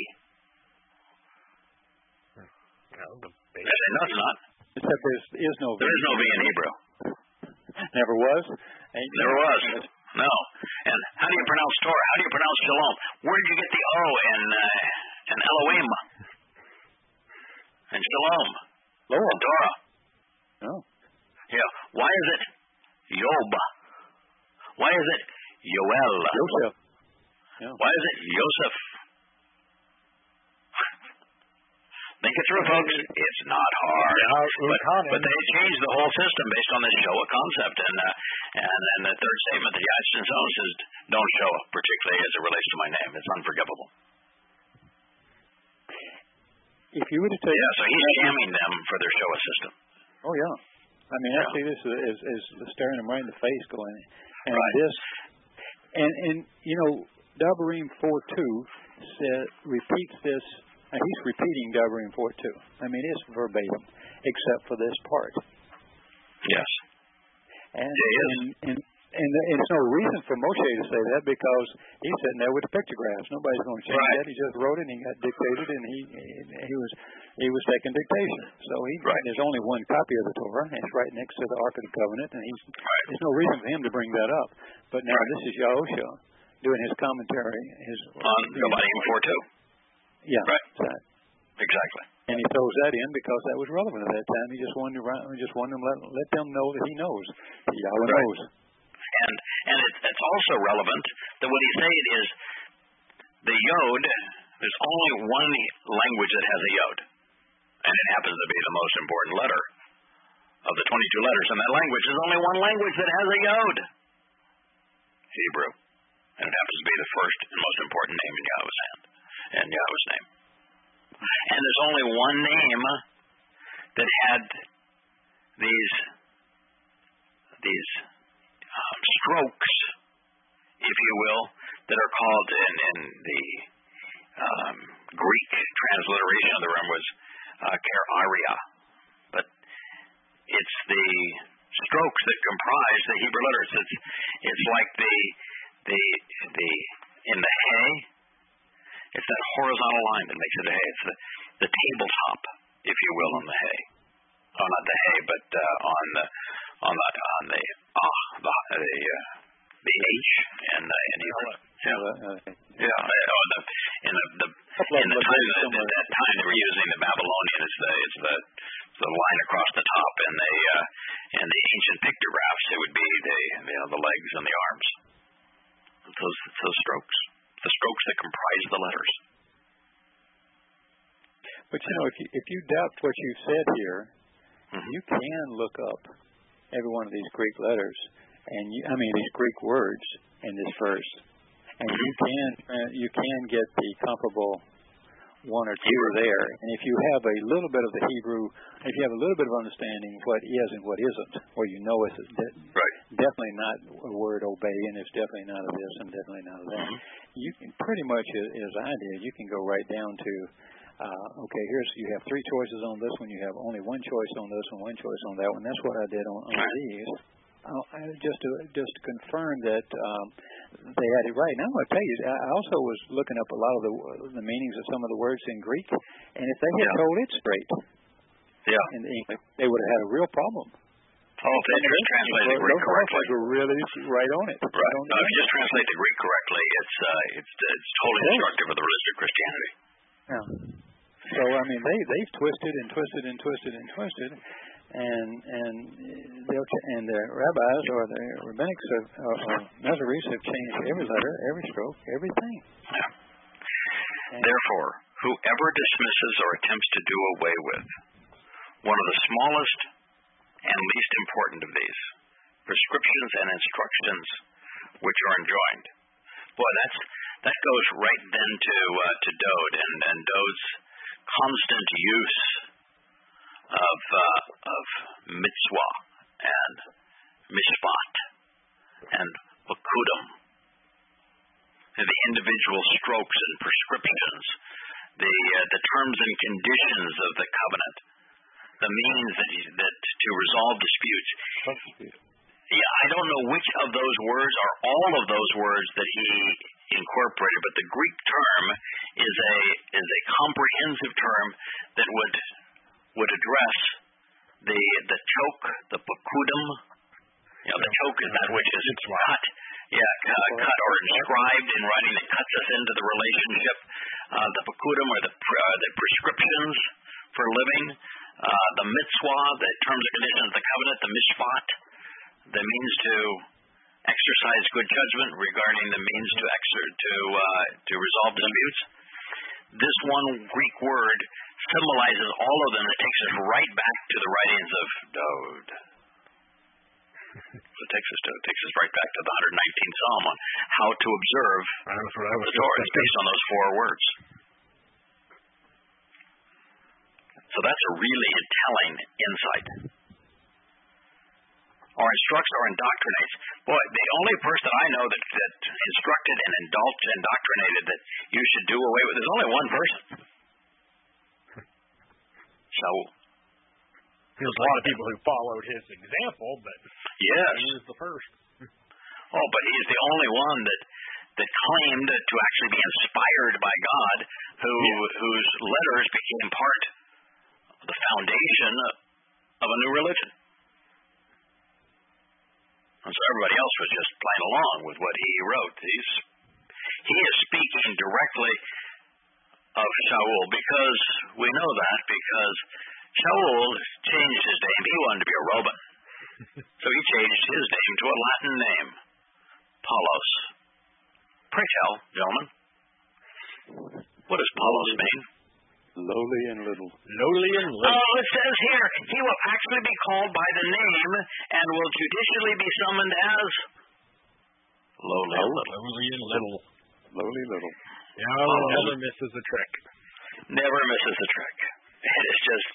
They say no, it's not. Except there is no V. There is no V in Hebrew. Never was? Never was. No. And how do you pronounce Torah? How do you pronounce Shalom? Where did you get the O in Elohim? And Shalom. And Torah. Oh. Yeah. Why is it Yob? Why is it Yoel? Joseph. Yeah. Why is it Yosef? Think it through, folks. It's not hard. But they changed the whole system based on this Shoah concept. And the third statement that Yahshua says, don't show up, particularly as it relates to my name. It's unforgivable. If you were to take... Yeah, so he's jamming them for their Shoah system. Oh, yeah. I mean, I see this as staring them right in the face going... And this... And you know, Devarim 4:2 repeats this... he's repeating Devarim 4:2. I mean, it's verbatim, except for this part. Yes. And it's no reason for Moshe to say that because he's sitting there with the pictographs. Nobody's going to change that. He just wrote it and he got dictated and he was taking dictation. So there's only one copy of the Torah and it's right next to the Ark of the Covenant and there's no reason for him to bring that up. But now this is Yahushua doing his commentary. On Devarim 4:2. Yeah. Right. Exactly. And he throws that in because that was relevant at that time. He just wanted to let them know that he knows. That Yahweh knows. And it's also relevant that what he's saying is the Yod, there's only one language that has a Yod. And it happens to be the most important letter of the 22 letters in that language. There's only one language that has a Yod. Hebrew. And it happens to be the first and most important name in Yahweh's hand. And Yahweh's name. And there's only one name that had these strokes, if you will, that are called in the Greek transliteration of the term was Keraria. But it's the strokes that comprise the Hebrew letters. It's like the in the Hay. It's that horizontal line that makes it a hay. It's the tabletop, if you will, on the hay. Oh, not the hay, but on the H in Hebrew. Yeah. In the time at that time they were using the Babylonian. It's the line across the top, and the ancient pictographs it would be the legs and the arms. Those strokes. The strokes that comprise the letters. But if you doubt what you said here, you can look up every one of these Greek letters, and these Greek words in this verse, and you can get the comparable one or two there. And if you have a little bit of the Hebrew, if you have a little bit of understanding what is and what isn't, or it's definitely not a word obey, and it's definitely not of this and definitely not of that. You can pretty much, as I did, you can go right down to, you have three choices on this one, you have only one choice on this one, one choice on that one. That's what I did on these. Just to confirm that they had it right. Now I'm going to tell you, I also was looking up a lot of the meanings of some of the words in Greek, and if they had told it straight in English, they would have had a real problem. Oh, if they just translate the Greek correctly. Were really right on it. Right. No, if you just translate the Greek correctly, it's totally destructive of the religion of Christianity. Yeah. So I mean, they've twisted and twisted and twisted and twisted, and the rabbis or the rabbinics or Masoretes have changed every letter, every stroke, everything. Yeah. Therefore, whoever dismisses or attempts to do away with one of the smallest and least important of these prescriptions and instructions which are enjoined. Boy, that goes right then to Dode and Dode's constant use of mitzvah and mishpat and pakudim, and the individual strokes and prescriptions, the terms and conditions of the covenant, the means that to resolve disputes. Yeah, I don't know which of those words or all of those words that he incorporated, but the Greek term is a comprehensive term that would address the choke, the pakudim. You know, the choke is that which is cut, cut or inscribed in writing that cuts us into the relationship. The pakudim are the prescriptions for living. The mitzvah, the terms and conditions of the covenant. The mishpat, the means to exercise good judgment regarding the means to resolve disputes. This one Greek word symbolizes all of them. It takes us right back to the writings of Dode. It takes us right back to the 119th Psalm on how to observe the Torah. It's based on those four words. So that's a really telling insight. Or instructs or indoctrinates. Boy, the only person I know that instructed and indoctrinated that you should do away with, there's only one person. Shaul. There's a lot of people who followed his example, but yes, he was the first. Oh, but he's the only one that claimed to actually be inspired by God, whose letters became part of the foundation of a new religion. And so everybody else was just playing along with what he wrote. He is speaking directly of Shaul because we know that because Shaul changed his name. He wanted to be a Roman. So he changed his name to a Latin name, Paulos. Pray tell, gentlemen, what does Paulos mean? Lowly and little. Lowly and little. Oh, it says here, he will actually be called by the name and will judicially be summoned as lowly and little. Lowly and little. Lowly little. Never misses a trick. Never misses a trick. It is just,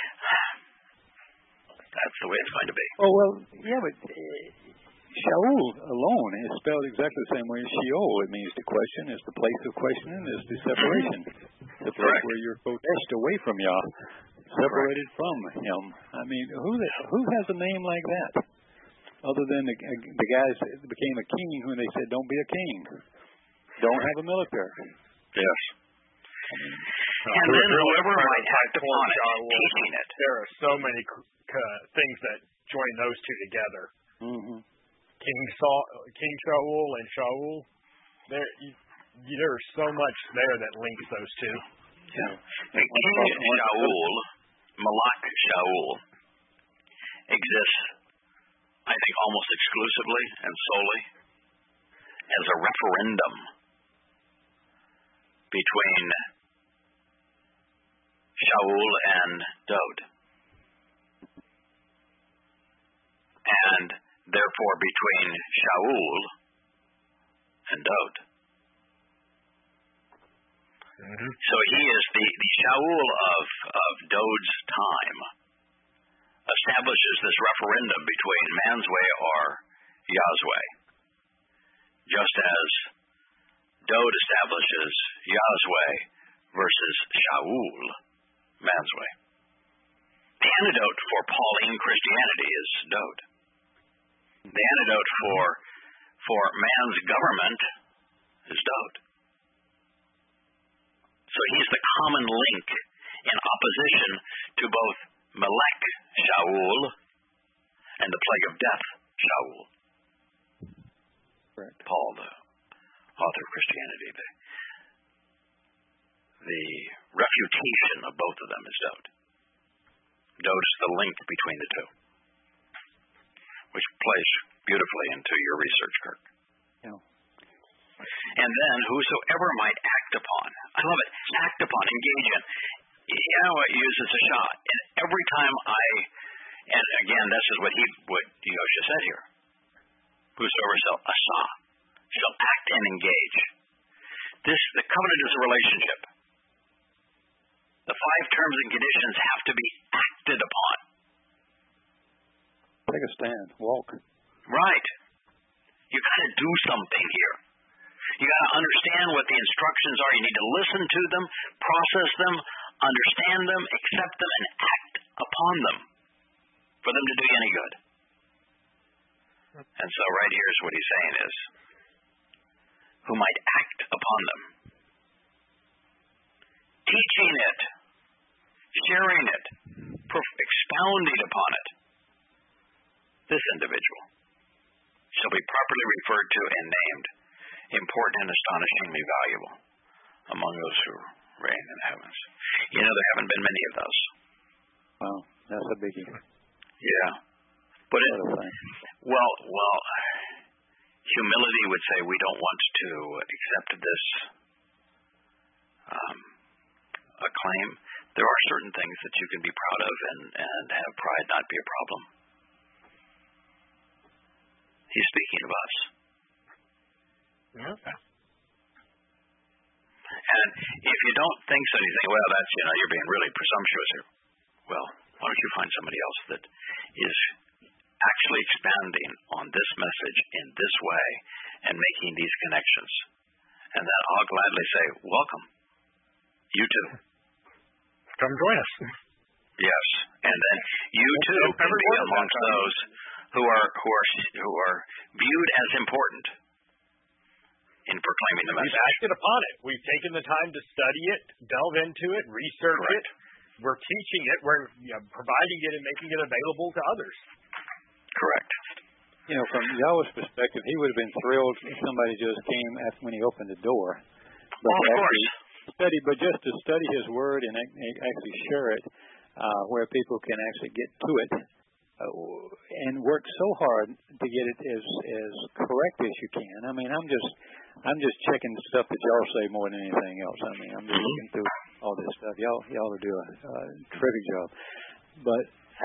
that's the way it's going to be. Oh, well, yeah, but Shaul alone is spelled exactly the same way as Sheol. It means to question, is the place of questioning, is the separation. The place where you're protest away from Yah, separated from Him. I mean, who has a name like that? Other than the guys that became a king when they said, don't be a king. Don't have a military. Yes. And then whoever might act upon it, teaching it. There are so many things that join those two together. Mm-hmm. King Shaul and Shaul. There's so much there that links those two. Yeah. The King Shaul, Malach Shaul, exists, I think, almost exclusively and solely as a referendum between Shaul and Dode. And therefore between Shaul and Dode. Mm-hmm. So he is the Shaul of Dode's time, establishes this referendum between man's way or Yah's way, just as Dode establishes Yah's way versus Shaul, man's way. The antidote for Pauline Christianity is Dode. The antidote for man's government is Dode. So he's the common link in opposition to both Melech Shaul and the plague of death Shaul. Correct. Paul, the author of Christianity, the refutation of both of them is Dode. Dode is the link between the two, which plays beautifully into your research, Kirk. Yeah. And then whosoever might act upon. I love it. Act upon, engage in. Yahweh uses a shah. And every time and again, this is what Yosha said here. Whosoever shall act and engage. The covenant is a relationship. The 5 terms and conditions have to be acted upon. Take a stand. Walk. Right. You got to do something here. You got to understand what the instructions are. You need to listen to them, process them, understand them, accept them, and act upon them for them to do you any good. And so right here is what he's saying is, who might act upon them. Teaching it, sharing it, expounding upon it. This individual shall be properly referred to and named, important and astonishingly valuable among those who reign in the heavens. You know, there haven't been many of those. Wow, that's a biggie. Yeah. But humility would say we don't want to accept this acclaim. There are certain things that you can be proud of and have pride not be a problem. He's speaking of us. Okay. And if you don't think so, you think, well, that's, you're being really presumptuous here. Well, why don't you find somebody else that is actually expanding on this message in this way and making these connections? And then I'll gladly say, welcome. You too. Come join us. Yes. And then you too can be amongst those who are viewed as important in proclaiming the message. We've acted upon it. We've taken the time to study it, delve into it, research it. We're teaching it. We're providing it and making it available to others. Correct. From Yahweh's perspective, he would have been thrilled if somebody just came when he opened the door. But of course. But just to study his word and actually share it where people can actually get to it and work so hard to get it as correct as you can. I mean, I'm just checking stuff that y'all say more than anything else. I mean, I'm just looking through all this stuff. Y'all will do a terrific job. But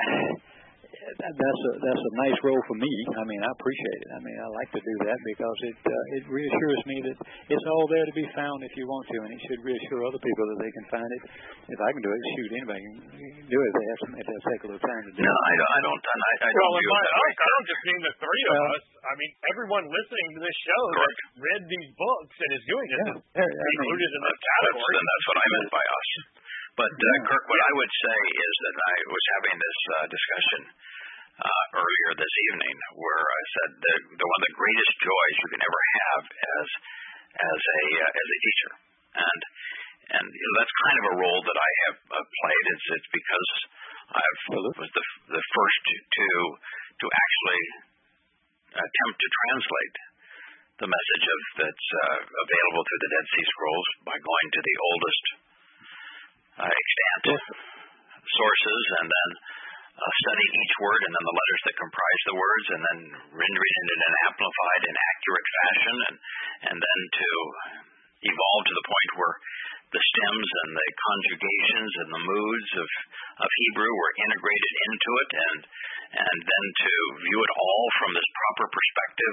that's a nice role for me. I mean, I appreciate it. I mean, I like to do that because it reassures me that it's all there to be found if you want to, and it should reassure other people that they can find it. If I can do it, shoot, anybody can do it if they take a little time to do it. No, I don't. I don't just mean the three of us. I mean, everyone listening to this show that read these books and is doing it included in this category. And that's what I meant by us. But, Kirk, what I would say is that I was having this discussion earlier this evening where I said that one of the greatest joys you can ever have as a teacher. And that's kind of a role that I have played. It's because I was the first to actually attempt to translate the message that's available through the Dead Sea Scrolls by going to the oldest extant sources and then studying each word and then the letters that comprise the words and then rendering it in an amplified and accurate fashion and then to evolve to the point where the stems and the conjugations and the moods of Hebrew were integrated into it and then to view it all from this proper perspective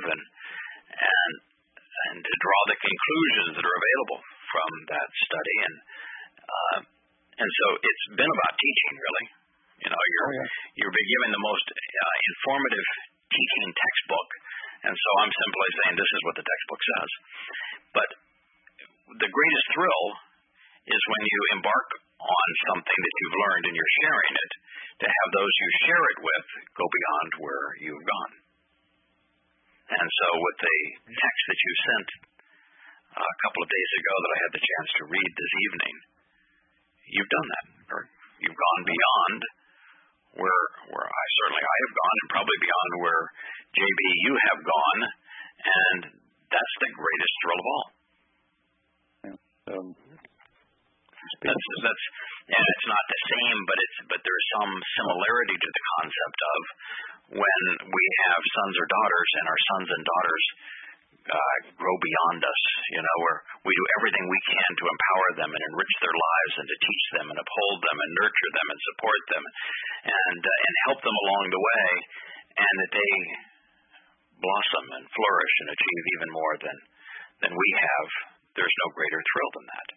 and to draw the conclusions that are available from that study and so it's been about teaching, really. You're being given the most informative teaching textbook, and so I'm simply saying this is what the textbook says. But the greatest thrill is when you embark on something that you've learned and you're sharing it, to have those you share it with go beyond where you've gone. And so with the text that you sent a couple of days ago that I had the chance to read this evening, you've done that, or you've gone beyond where I have gone, and probably beyond where JB you have gone, and that's the greatest thrill of all. and it's not the same, but there's some similarity to the concept of when we have sons or daughters, and our sons and daughters grow beyond us, where we do everything we can to empower them and enrich their lives and to teach them and uphold them and nurture them and support them and help them along the way, and that they blossom and flourish and achieve even more than we have. There's no greater thrill than that.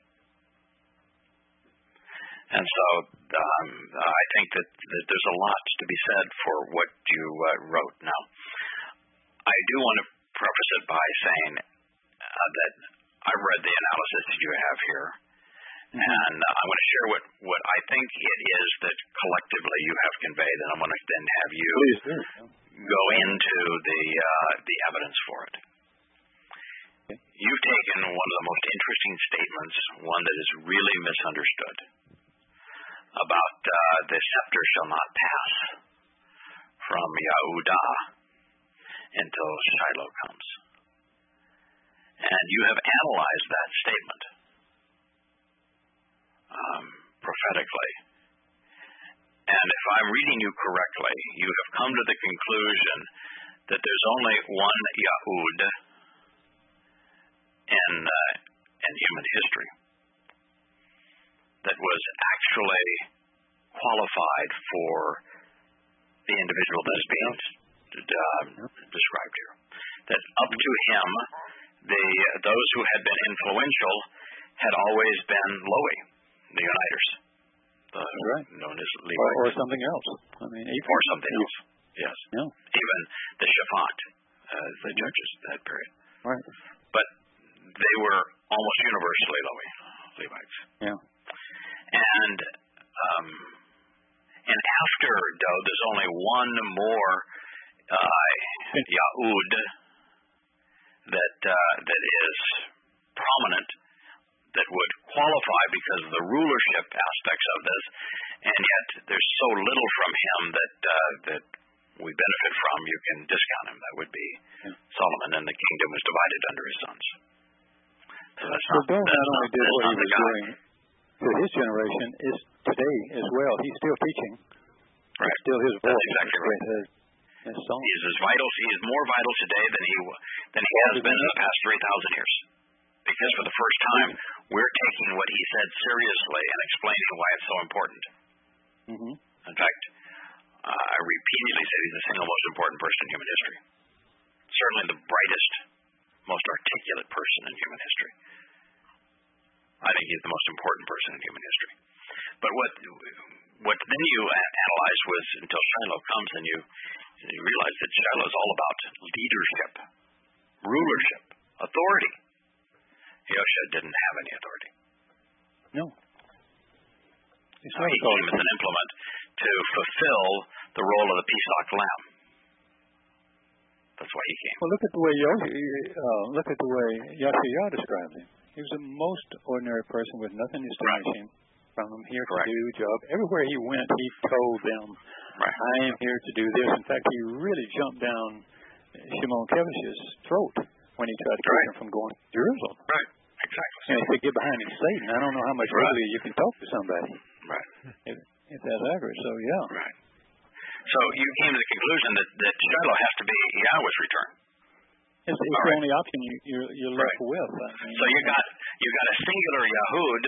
And so I think that there's a lot to be said for what you wrote. Now, I do want to preface it by saying that I've read the analysis that you have here, and I want to share what I think it is that collectively you have conveyed, and I want to then have you go into the evidence for it. You've taken one of the most interesting statements, one that is really misunderstood, about the scepter shall not pass from Yahudah until Shiloh comes. And you have analyzed that statement prophetically. And if I'm reading you correctly, you have come to the conclusion that there's only one Yahud in human history that was actually qualified for the individual that is being described here. That up to him, those who had been influential had always been Lowy, the Uniters, known as Levites. Or something else. Or something else, yes. Yeah. Even the Shaphat, the judges that period. Right. But they were almost universally Lowy, Levites. Yeah. And after Dowd, there's only one more Yahud that is prominent, that would qualify because of the rulership aspects of this, and yet there's so little from him that we benefit from, you can discount him. That would be Solomon, and the kingdom was divided under his sons. So that's not Dowd not only did what he was doing to his generation, is today as well. He's still teaching. Right. It's still his voice. That's exactly right. His song. He is as vital. He is more vital today than he has been in the past 3,000 years. Because for the first time, we're taking what he said seriously and explaining why it's so important. Mm-hmm. In fact, I repeatedly say he's the single most important person in human history. Certainly the brightest, most articulate person in human history. I think he's the most important person in human history. But what then you analyzed was until Shiloh comes, and you realize that Shiloh is all about leadership, rulership, authority. Yoshua didn't have any authority. No. He came as an implement to fulfill the role of the Pesach lamb. That's why he came. Well, look at the way Yahshua described him. He was the most ordinary person with nothing distinguishing from him, here to do a job. Everywhere he went, he told them, I am here to do this. In fact, he really jumped down Shimon Kevish's throat when he tried to keep him from going to Jerusalem. Right, exactly. And he said, get behind me, Satan. I don't know how much earlier you can talk to somebody. Right. If that's accurate, so yeah. Right. So you came to the conclusion that Shiloh has to be Yahweh's return. It's the only option you're left with. So you got a singular Yahud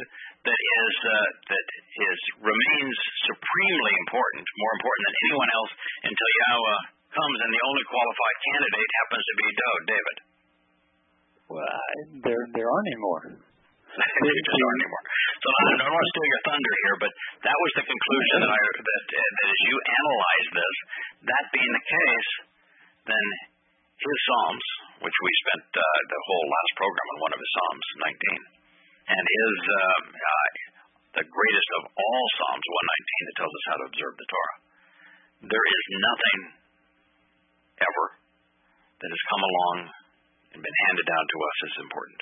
that remains supremely important, more important than anyone else, until Yahweh comes, and the only qualified candidate happens to be David. Well, there aren't any more. There just aren't any more. So I don't want to steal your thunder here, but that was the conclusion that as you analyze this, that being the case, then his Psalms, which we spent the whole last program on one of his Psalms, 19, and his the greatest of all Psalms, 119, that tells us how to observe the Torah. There is nothing ever that has come along and been handed down to us as important.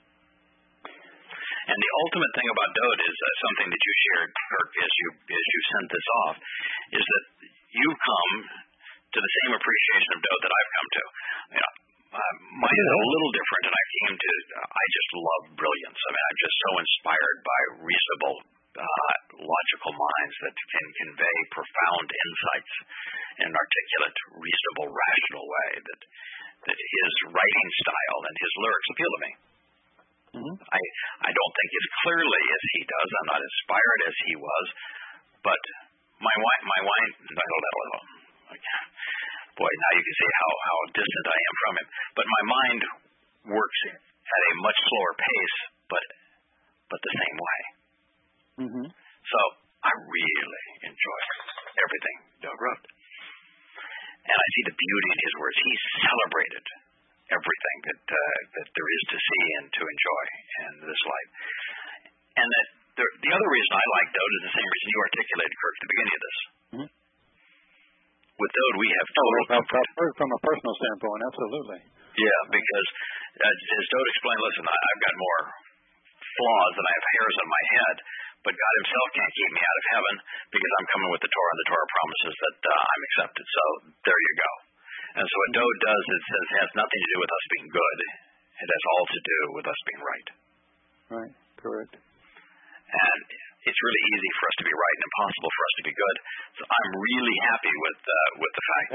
And the ultimate thing about Dowd is something that you shared, Kirk, as you sent this off, is that you come to the same appreciation of Dowd that I've come to. Mine is a little different, and I just love brilliance. I mean, I'm just so inspired by reasonable logical minds that can convey profound insights in an articulate, reasonable, rational way. That his writing style and his lyrics appeal to me. Mm-hmm. I don't think as clearly as he does. I'm not inspired as he was, but my wine. Boy, now you can see how distant I am from him. But my mind works at a much slower pace, but the same way. Mm-hmm. So I really enjoy everything Dode wrote, and I see the beauty in his words. He celebrated everything that there is to see and to enjoy in this life, and that the other reason I like Dode is the same reason you articulated, Kirk, at the beginning of this. Mm-hmm. With Dode, we have total comfort. From a personal standpoint, absolutely. Yeah, because as Dode explained, listen, I've got more flaws than I have hairs on my head, but God himself can't keep me out of heaven because I'm coming with the Torah, and the Torah promises that I'm accepted. So there you go. And so what Dode does, it says, has nothing to do with us being good. It has all to do with us being right. Right, correct. And it's really easy for us to be right and impossible for us to be good. So I'm really happy with the fact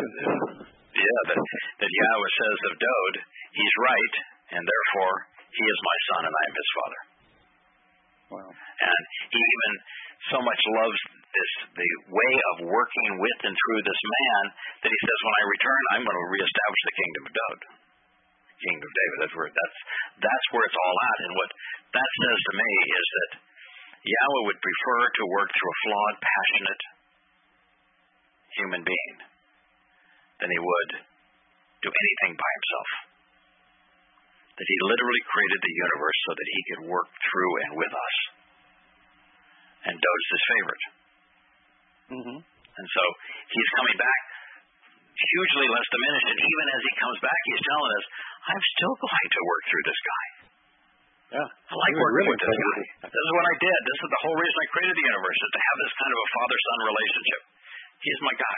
that Yahweh says of Dode, he's right, and therefore he is my son and I am his father. Wow. And he even so much loves the way of working with and through this man that he says, when I return, I'm going to reestablish the kingdom of Dode, king of David. That's where it's all at. And what that says to me is that Yahweh would prefer to work through a flawed, passionate human being than he would do anything by himself. That he literally created the universe so that he could work through and with us. And Dode's his favorite. Mm-hmm. And so he's coming back hugely less diminished, and even as he comes back, he's telling us, I'm still going to work through this guy. Yeah. I like working with this guy. This is what I did. This is the whole reason I created the universe, is to have this kind of a father-son relationship. He's my guy.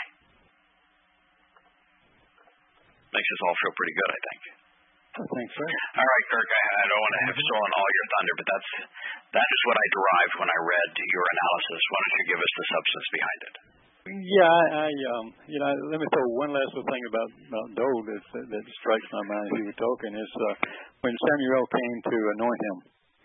Makes us all feel pretty good, I think. Thanks, sir. All right, Kirk, I don't want to have stolen all your thunder, but that is what I derived when I read your analysis. Why don't you give us the substance behind it? Yeah, let me throw one last little thing about Dode that strikes my mind as you were talking is when Samuel came to anoint him,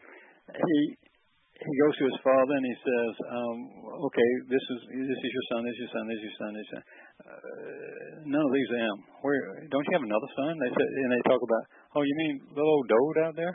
he goes to his father and he says, okay, this is your son, this is your son, this is your son, this is your son. None of these are him. Don't you have another son? And they talk about, oh, you mean little old Dode out there?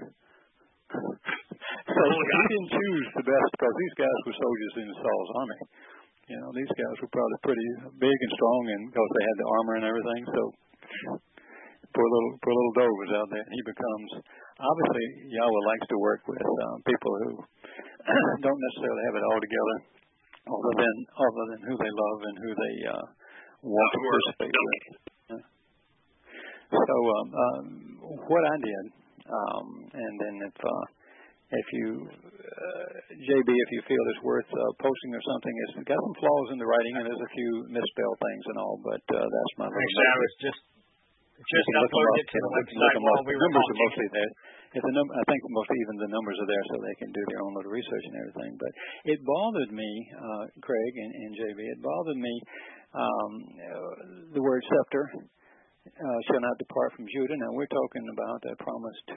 So he didn't choose the best because these guys were soldiers in Saul's army. You know, these guys were probably pretty big and strong, and because they had the armor and everything. So poor little Dode was out there, and he becomes obviously Yahweh likes to work with people who don't necessarily have it all together, other than who they love and who they want to participate with. So what I did, and then if you, JB, if you feel it's worth posting or something, it's got some flaws in the writing and there's a few misspelled things and all, but that's my little note. I was just uploaded it to the website while we were talking. Are mostly there. I think mostly even the numbers are there so they can do their own little research and everything. But it bothered me, Craig and JB, it bothered me the word scepter shall not depart from Judah. Now we're talking about a promise to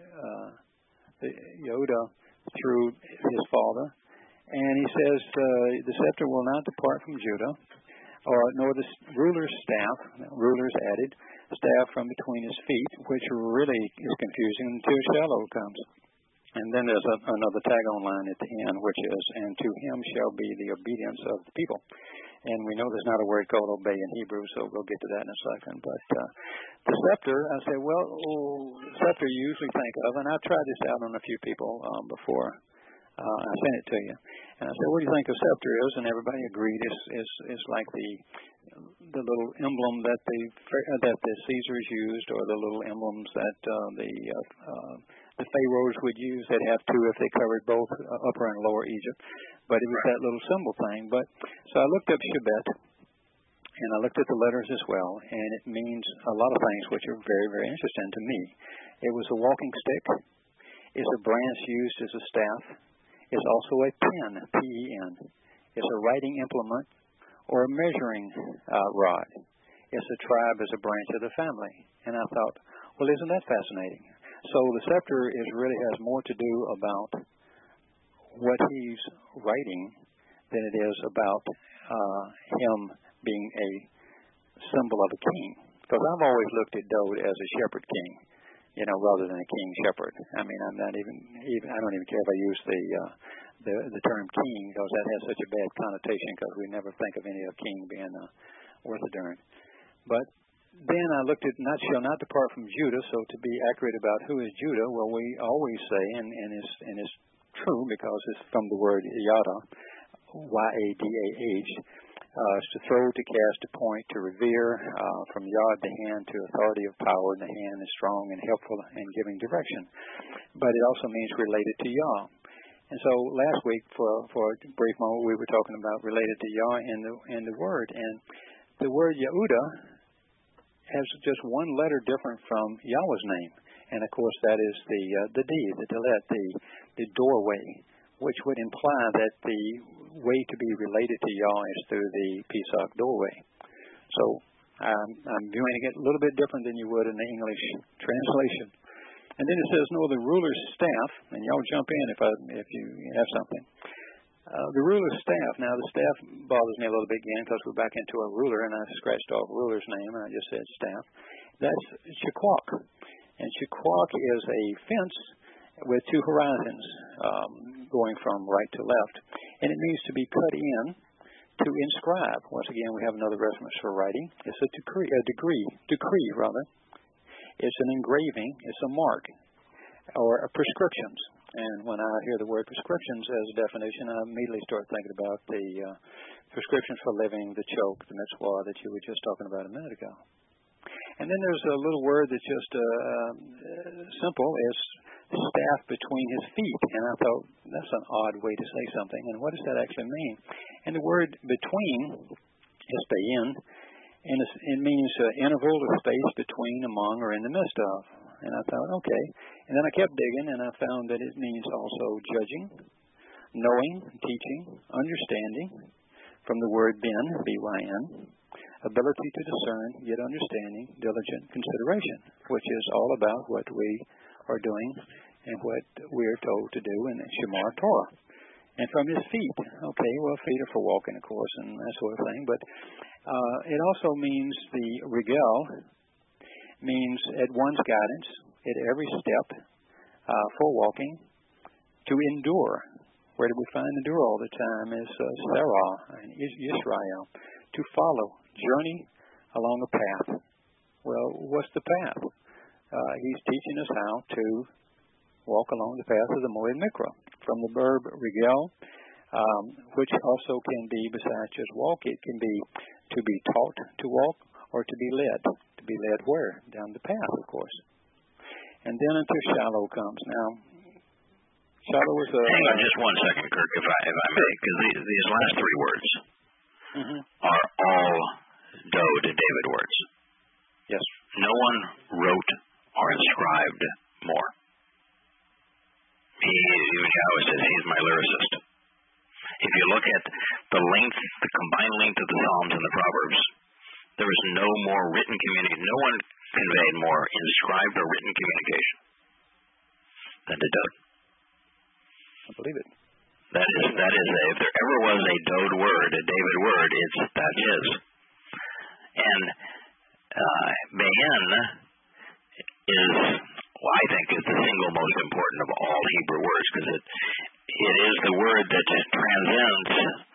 Yoda through his father, and he says the scepter will not depart from Judah, nor the ruler's staff, ruler's added, staff from between his feet, which really is confusing until Shiloh comes. And then there's another tag-on line at the end, which is, and to him shall be the obedience of the people. And we know there's not a word called obey in Hebrew, so we'll get to that in a second. But the scepter, I said, scepter you usually think of, and I've tried this out on a few people before I sent it to you. And I said, what do you think a scepter is? And everybody agreed it's like the little emblem that the Caesars used, or the little emblems that the pharaohs would use. They'd have two if they covered both Upper and Lower Egypt. But it was that little symbol thing. But so I looked up Shebet, and I looked at the letters as well, and it means a lot of things which are very, very interesting to me. It was a walking stick. It's a branch used as a staff. is also a pen, P-E-N. It's a writing implement or a measuring rod. It's a tribe as a branch of the family. And I thought, well, isn't that fascinating? So the scepter really has more to do about what he's writing than it is about him being a symbol of a king. Because I've always looked at Dode as a shepherd king, rather than a king shepherd. I mean, I'm not even I don't even care if I use the term king, because that has such a bad connotation, because we never think of any of king being worth a darn. But then I looked at shall not depart from Judah. So to be accurate about who is Judah, well, we always say, and it's true because it's from the word yada, Y-A-D-A-H, to throw, to cast, to point, to revere, from yad, the hand, to authority of power, and the hand is strong and helpful in giving direction. But it also means related to Yah. And so last week, for a brief moment, we were talking about related to Yah in the word. And the word Yehuda has just one letter different from Yahweh's name. And, of course, that is the D, the Dalet, the doorway, which would imply that the way to be related to Yah is through the Pesach doorway. So I'm viewing it a little bit different than you would in the English translation. And then it says, no, the ruler's staff, and y'all jump in if you have something. The ruler's staff. Now, the staff bothers me a little bit again because we're back into a ruler, and I scratched off ruler's name, and I just said staff. That's Shequak. And Shequak is a fence with two horizons going from right to left. And it means to be cut in to inscribe. Once again, we have another reference for writing. It's a decree. It's an engraving. It's a mark or a prescriptions. And when I hear the word prescriptions as a definition, I immediately start thinking about the prescriptions for living, the choke, the mitzvah that you were just talking about a minute ago. And then there's a little word that's just simple. It's staff between his feet. And I thought, that's an odd way to say something. And what does that actually mean? And the word between is bayin, and it means interval or space between, among, or in the midst of. And I thought, okay. And then I kept digging, and I found that it means also judging, knowing, teaching, understanding, from the word bin, B-Y-N, ability to discern, get understanding, diligent consideration, which is all about what we are doing and what we're told to do in the Shemar Torah. And from his feet, okay, well, feet are for walking, of course, and that sort of thing, but it also means the regel means at one's guidance, at every step, for walking, to endure. Where do we find endure all the time is Sarah and Yisrael, to follow, journey along a path. Well, what's the path? He's teaching us how to walk along the path of the Moed Mikra. From the verb regel, which also can be, besides just walk, it can be to be taught to walk or to be led. To be led where? Down the path, of course. And then until Shiloh comes. Now, Shiloh is a... Hang on just 1 second, Kirk, if I may, because these last three words are all Dode David words. Yes. No one wrote or inscribed more. Even Yahweh says he's my lyricist. If you look at the combined length of the Psalms and the Proverbs, there is no more written communication. No one conveyed more inscribed or written communication than to Dode. I believe it. That is if there ever was a Dode word, a David word, that's his. And Bayan is, I think, is the single most important of all Hebrew words, because it is the word that transcends,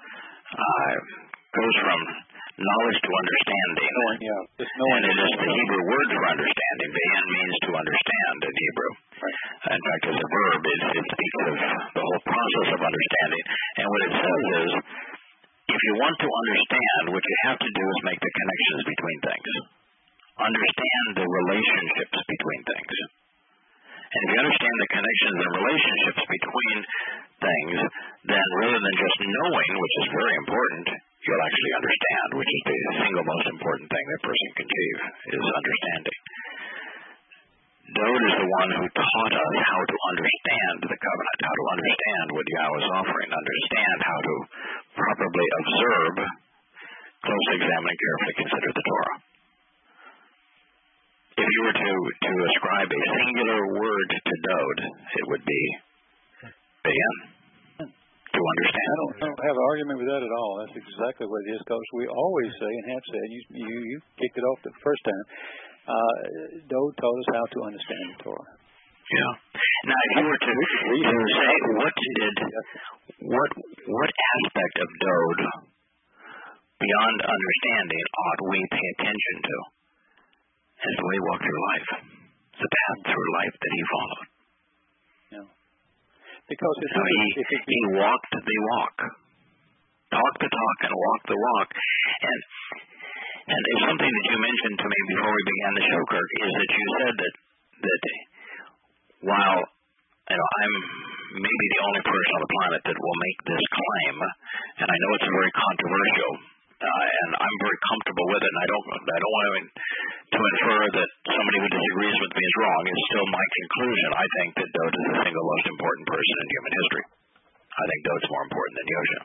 goes from knowledge to understanding. And it is the Hebrew word for understanding. Bayan means to understand in Hebrew. Right. In fact, as a verb, it speaks of the whole process of understanding. And what it says is, if you want to understand, what you have to do is make the connections between things. Understand the relationships between things. And if you understand the connections and relationships between things, then rather than just knowing, which is very important, you'll actually understand, which is the single most important thing that a person can achieve, is understanding. Dowd is the one who taught us how to understand the covenant, how to understand what Yahweh is offering, understand how to properly observe, closely examine, and carefully consider the Torah. If you were to ascribe a singular word to Dowd, it would be Bayan, to understand. I don't have an argument with that at all. That's exactly what it is, because we always say and have said, you kicked it off the first time, Dowd taught us how to understand the Torah. Yeah. Now, if you were to say, what aspect of Dowd, beyond understanding, ought we pay attention to as the way he walked through life, the path through life that he followed? Yeah. Because he walked the walk, talked the talk, and walked the walk. And it's something that you mentioned to me before we began the show, Kirk, is that you said that while I'm maybe the only person on the planet that will make this claim, and I know it's very controversial, and I'm very comfortable with it, and I don't want to infer that somebody who disagrees with me is wrong. It's still my conclusion. I think that Dowd is the single most important person in human history. I think Dowd's more important than Yosha.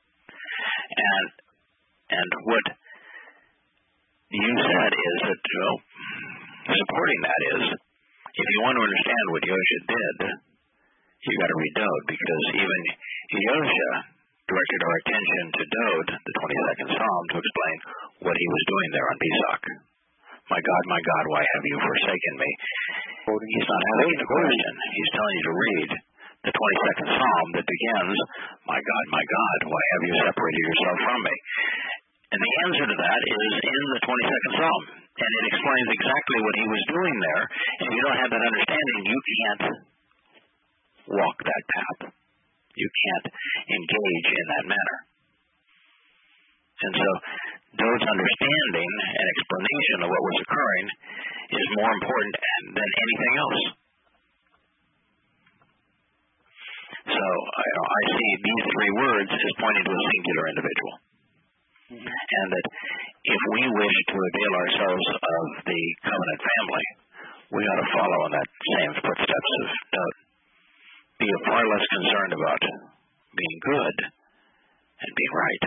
And what you said is that, supporting that is, if you want to understand what Yosha did, you got to read Dowd, because even Yosha directed our attention to Dowd, the 22nd Psalm, to explain what he was doing there on Pesach. My God, why have you forsaken me? He's not asking a question. He's telling you to read the 22nd Psalm that begins, my God, why have you separated yourself from me? And the answer to that is in the 22nd Psalm. And it explains exactly what he was doing there. And if you don't have that understanding, you can't walk that path. You can't engage in that manner. And so Dowd's understanding and explanation of what was occurring is more important than anything else. So I see these three words as pointing to a singular individual. And that if we wish to avail ourselves of the covenant family, we ought to follow in that same footsteps of Dowd. Be far less concerned about being good and being right.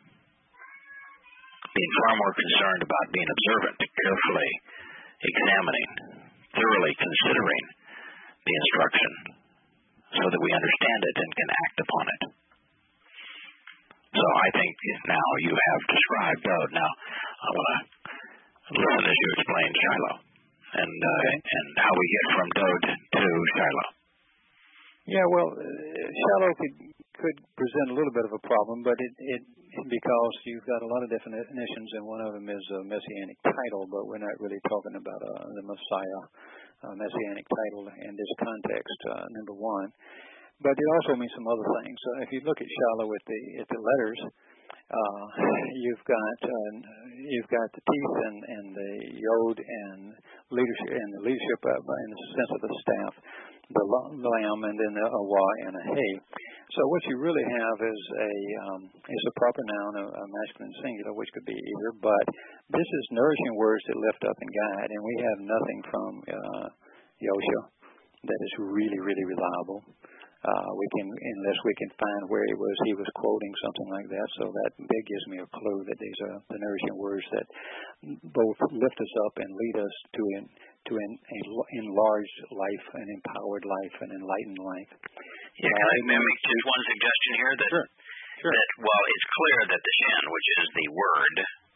Being far more concerned about being observant, carefully examining, thoroughly considering the instruction so that we understand it and can act upon it. So I think now you have described Dowd. Now I want to listen as you explain Shiloh and how we get from Dowd to Shiloh. Yeah, well, Shiloh could present a little bit of a problem, but it because you've got a lot of definitions, and one of them is a messianic title, but we're not really talking about the Messiah messianic title in this context, number one. But it also means some other things. If you look at Shiloh at the letters, you've got the teeth and the yod and leadership in the sense of the staff, the lamb, and then a wa and a hey. So what you really have is a proper noun, a masculine singular, which could be either. But this is nourishing words that lift up and guide, and we have nothing from Yosha that is really, really reliable. Unless we can find where he was quoting something like that. So that gives me a clue that these are the nourishing words that both lift us up and lead us to an enlarged life, an empowered life, an enlightened life. Yeah, can I make just one suggestion here? Sure. That while it's clear that the Shen, which is the word,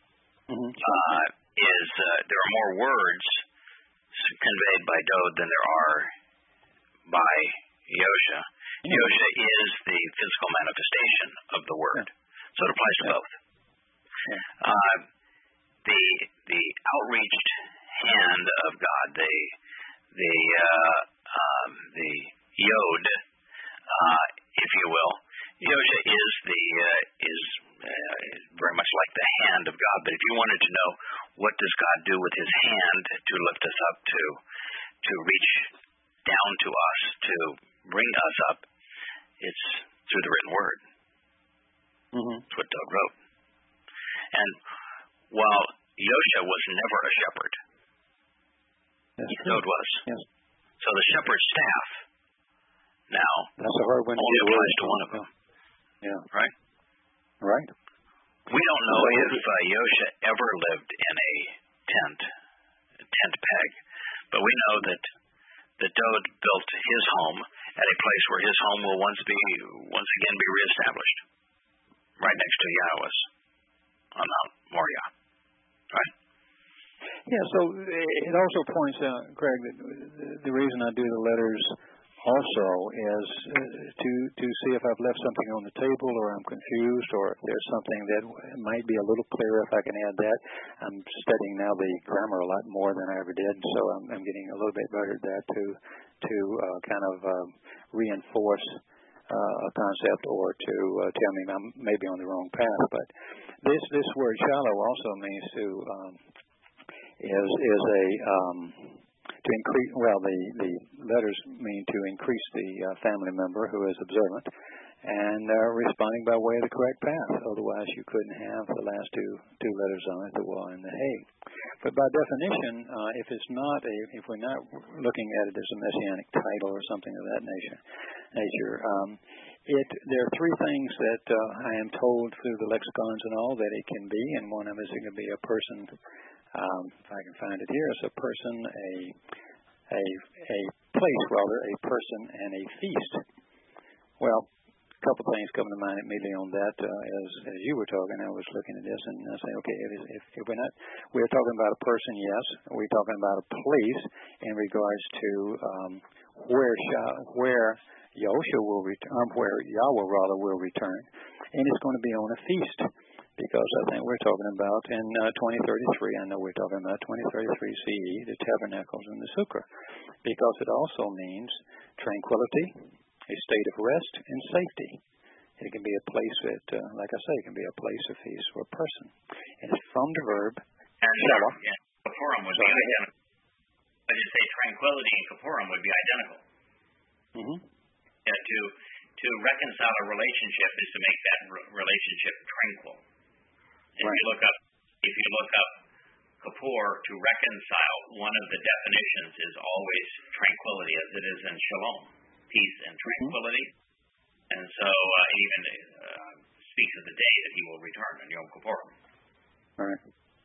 is there are more words conveyed by Dowd than there are by Yosha. Yosha is the physical manifestation of the word, so it applies to both. The outreached hand of God, the yod, if you will. Yosha is very much like the hand of God. But if you wanted to know what does God do with His hand to lift us up, to reach down to us, to bring us up, it's through the written word. That's what Dowd wrote. And while Yosha was never a shepherd, Dowd was. So the shepherd's staff now that's a hard one only applies to one of them. Yeah. Right? Right. We don't know if Yosha ever lived in a tent peg, but we know that Dod built his home at a place where his home will once again be reestablished, right next to Yahweh's on Mount Moriah. Right? Yeah, so it also points out, Craig, that the reason I do the letters also is to see if I've left something on the table or I'm confused or if there's something that might be a little clearer if I can add that. I'm studying now the grammar a lot more than I ever did, so I'm getting a little bit better at that to kind of reinforce a concept or to tell me I'm maybe on the wrong path. But this word shallow also means to to increase. Well, the letters mean to increase the family member who is observant and responding by way of the correct path. Otherwise, you couldn't have the last two letters on it, the wa and the hey. But by definition, if we're not looking at it as a messianic title or something of that nature, there are three things that I am told through the lexicons and all that it can be, and one of them is it can be a person. If I can find it here, it's a person, a place, rather, a person, and a feast. Well, a couple things come to mind immediately on that. As you were talking, I was looking at this and I say, okay, if we're talking about a person, yes. We're talking about a place in regards to where Yahusha will return, where Yahweh rather will return, and it's going to be on a feast. Because I think we're talking about in 2033, I know we're talking about 2033 CE, the tabernacles and the sukkah, because it also means tranquility, a state of rest, and safety. It can be a place that, like I say, it can be a place of feast for a person. And it's from the verb shalah. Kippurim would be identical. I should say tranquility and Kippurim would be identical. Mm-hmm. To reconcile a relationship is to make that relationship tranquil. If you look up Kippur, to reconcile, one of the definitions is always tranquility, as it is in Shalom, peace and tranquility. And so it even speaks of the day that he will return on Yom Kippur. Right.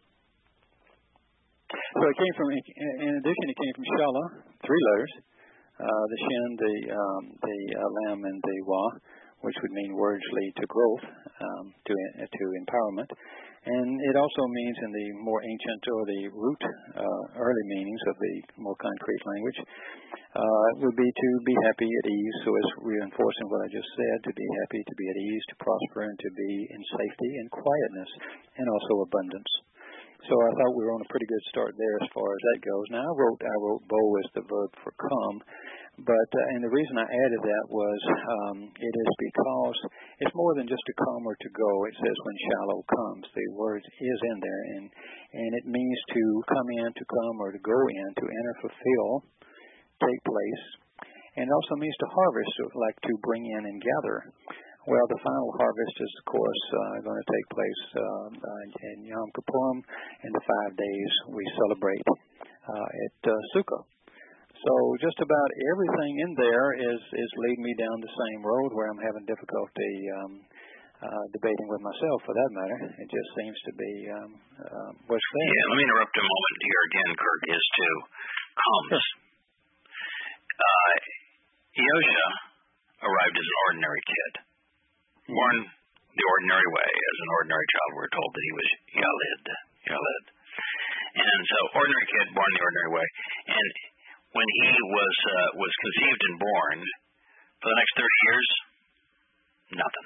So it came from, in addition, it came from Shalah, three letters, the Shin, the Lam, and the Wa, which would mean words lead to growth, to empowerment. And it also means in the more ancient or the root early meanings of the more concrete language, would be to be happy at ease. So it's reinforcing what I just said, to be happy, to be at ease, to prosper, and to be in safety and quietness, and also abundance. So I thought we were on a pretty good start there as far as that goes. Now I wrote bo as the verb for come, but and the reason I added that was it is because it's more than just to come or to go. It says when shallow comes, the word is in there, and it means to come in, to come, or to go in, to enter, fulfill, take place, and it also means to harvest, like to bring in and gather. Well, the final harvest is, of course, going to take place in Yom Kippurim, and the 5 days we celebrate at Sukkah. So just about everything in there is leading me down the same road where I'm having difficulty debating with myself, for that matter. It just seems to be what's there. Yeah, let me interrupt a moment here again, Kirk, is to comes. Yosha arrived as an ordinary kid. Born the ordinary way, as an ordinary child. We're told that he was Yalid. And so, ordinary kid, born the ordinary way. And when he was conceived and born, for the next 30 years, nothing.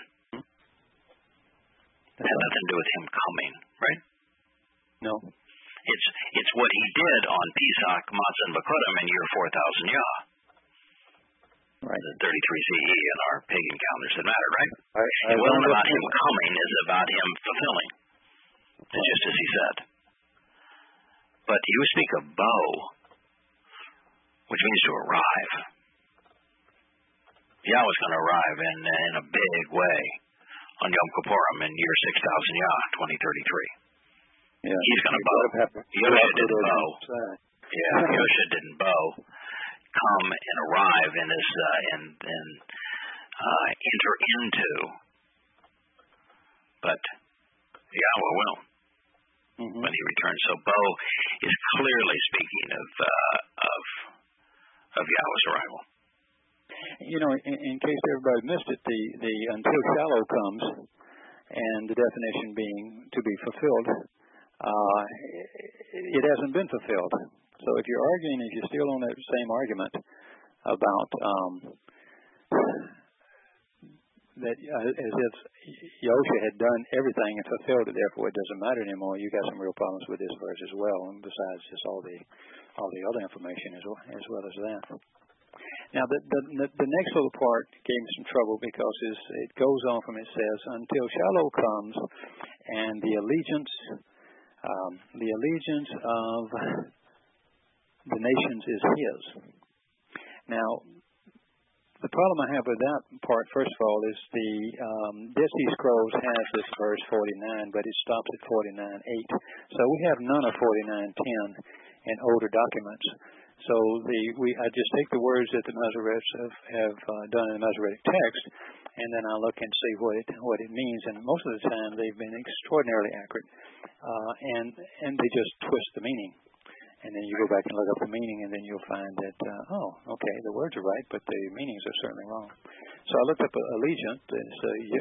It had nothing to do with him coming, right? No. It's what he did on Pesach, Matzah, and Bakurim in year 4,000 Yah. Right. The 33 CE in our pagan calendars that matter, right? It wasn't about him coming, it's about him fulfilling. It's just as he said. But you speak of bo, which means to arrive. Yahweh's going to arrive in a big way on Yom Kippurim in year 6,000 Yah, 2033. Yeah. He's going to bow. Yosha didn't bow. Yeah, Yosha didn't bow. come and arrive in this and enter into, but Yahweh will when He returns. So Bo is clearly speaking of Yahweh's arrival. You know, in case everybody missed it, the until Shiloh comes, and the definition being to be fulfilled, it hasn't been fulfilled. So if you're arguing, if you're still on that same argument about that as if Yahushua had done everything and fulfilled it, therefore it doesn't matter anymore, you got some real problems with this verse as well, and besides just all the other information as well as that. Now, the next little part gave me some trouble because it goes on from, it says, until Shiloh comes, and the allegiance of the nations is His. Now, the problem I have with that part, first of all, is the Dead Sea Scrolls has this verse 49, but it stops at 49:8. So we have none of 49:10 in older documents. So I just take the words that the Masoretes have done in the Masoretic text, and then I look and see what it means. And most of the time, they've been extraordinarily accurate, and they just twist the meaning. And then you go back and look up the meaning, and then you'll find that okay, the words are right, but the meanings are certainly wrong. So I looked up allegiant. It's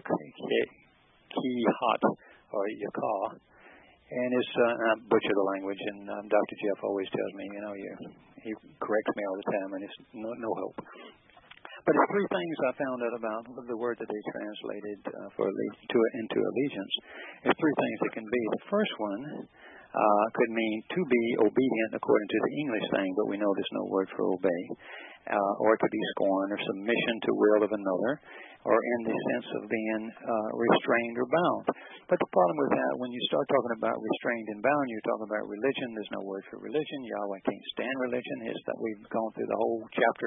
Kihat or Yakah. And it's, I butcher the language, and Dr. Jeff always tells me, he corrects me all the time, and it's no hope. But it's three things I found out about the word that they translated into allegiance. There's three things it can be. The first one could mean to be obedient according to the English thing, but we know there's no word for obey. Or it could be scorn or submission to will of another, or in the sense of being restrained or bound. But the problem with that, when you start talking about restrained and bound, you're talking about religion. There's no word for religion. Yahweh can't stand religion. It's that we've gone through the whole chapter,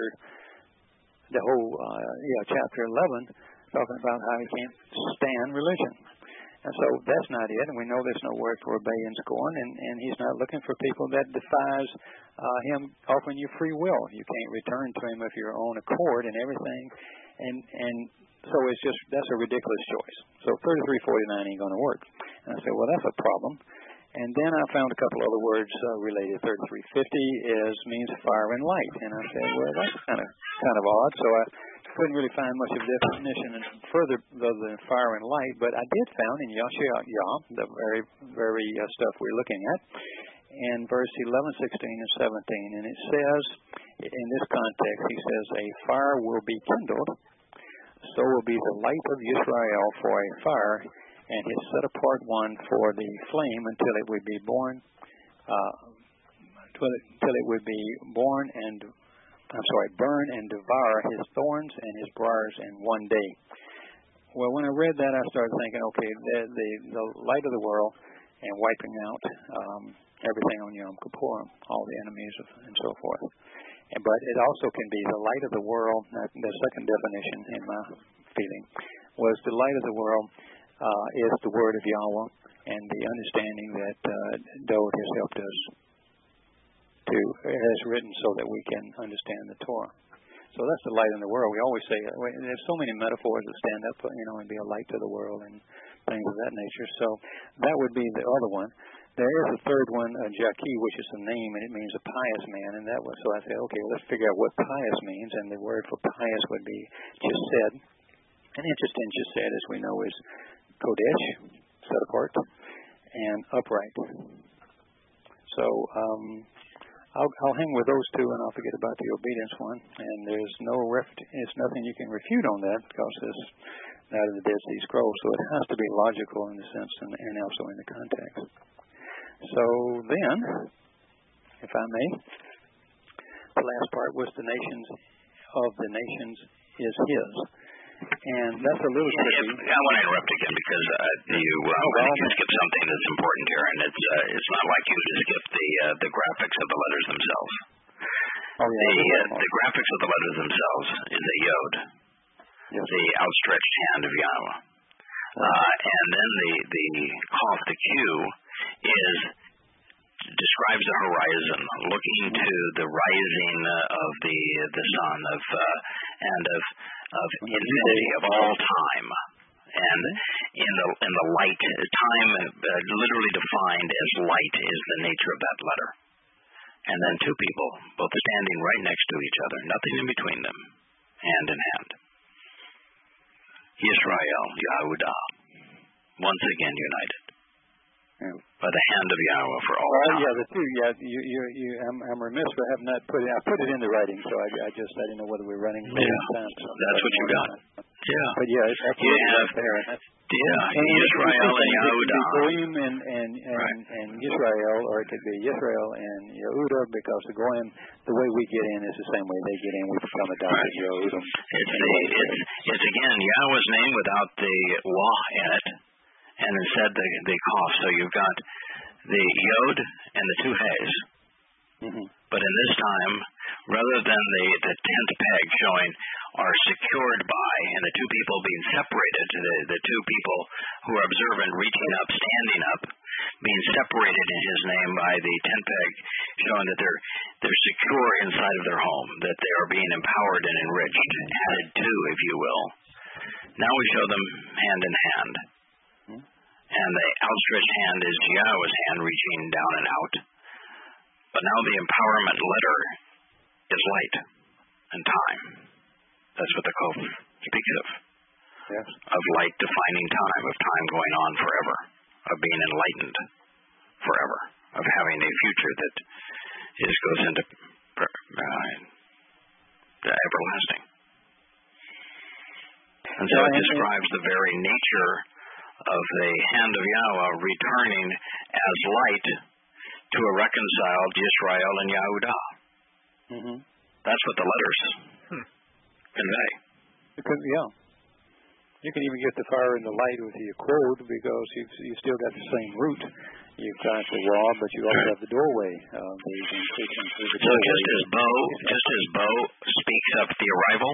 chapter 11, talking about how He can't stand religion. And so that's not it. And we know there's no word for obey and scorn, and He's not looking for people that defies Him offering you free will. You can't return to Him of your own accord and everything. And so it's just, that's a ridiculous choice. So 3349 ain't going to work. And I said, well, that's a problem. And then I found a couple other words related. 3350 means fire and light. And I said, well, that's kind of odd. So I couldn't really find much of a definition further other than fire and light. But I did found in Yah, the very stuff we're looking at, in verse 11, 16, and 17. And it says, in this context, he says, a fire will be kindled, so will be the light of Israel for a fire, and his set apart one for the flame until it would be born, burn and devour his thorns and his briars in one day. Well, when I read that, I started thinking, okay, the light of the world and wiping out everything on Yom Kippur, all the enemies and so forth. But it also can be the light of the world. The second definition in my feeling was the light of the world is the word of Yahweh and the understanding that Dode has helped us has written so that we can understand the Torah. So that's the light in the world. We always say there's so many metaphors that stand up, and be a light to the world and things of that nature. So that would be the other one. There is a third one, Jaki, which is a name, and it means a pious man. And that was, so I said, okay, let's figure out what pious means. And the word for pious would be chesed. And interesting, chesed, as we know, is kodesh, set apart, and upright. So I'll hang with those two, and I'll forget about the obedience one. And there's it's nothing you can refute on that because it's not in the Dead Sea Scrolls. So it has to be logical in the sense and also in the context. So then, if I may, the last part was the nations is His. And that's a little tricky. I want to interrupt again because you skip something that's important here, and it's not like you to skip the graphics of the letters themselves. Oh, yeah, the graphics of the letters themselves is a yod, the outstretched hand of Yahweh. And then the Qaf, the Q, is describes the horizon, looking to the rising of the sun of infinity, of all time. And in the light, time literally defined as light is the nature of that letter. And then two people, both standing right next to each other, nothing in between them, hand in hand. Yisrael, Yahudah, once again united. Yeah. By the hand of Yahweh for all time. Yeah, the two. Yeah, I'm remiss for having not put it. I put it in the writing, so I didn't know whether we're running. Yeah, so that's what you got. Yeah, but yeah, it's absolutely right there. And Yisrael and Yahudah. Goyim and Yisrael, or it could be Yisrael and Yehudah, because the Goyim, the way we get in is the same way they get in. We become adopted Yehudim. It's again Yahweh's name without the law in it. And instead the Kaf. So you've got the Yod and the two He's. Mm-hmm. But in this time, rather than the 10th peg showing are secured by, and the two people being separated, the two people who are observant reaching up, standing up, being separated in his name by the 10th peg, showing that they're secure inside of their home, that they are being empowered and enriched, added to, if you will. Now we show them hand in hand. And the outstretched hand is Yahweh's hand reaching down and out. But now the empowerment letter is light and time. That's what the Kof speaks of. Yes. Of light defining time, of time going on forever, of being enlightened forever, of having a future that goes into everlasting. And so it describes the very nature of the hand of Yahweh returning as light to a reconciled Yisrael and Yahudah. Mm-hmm. That's what the letters convey. Yeah. You can even get the fire and the light with the Yaqud, because you still got the same root. You've got the wall, but you also have the doorway. So just as Bo speaks of the arrival,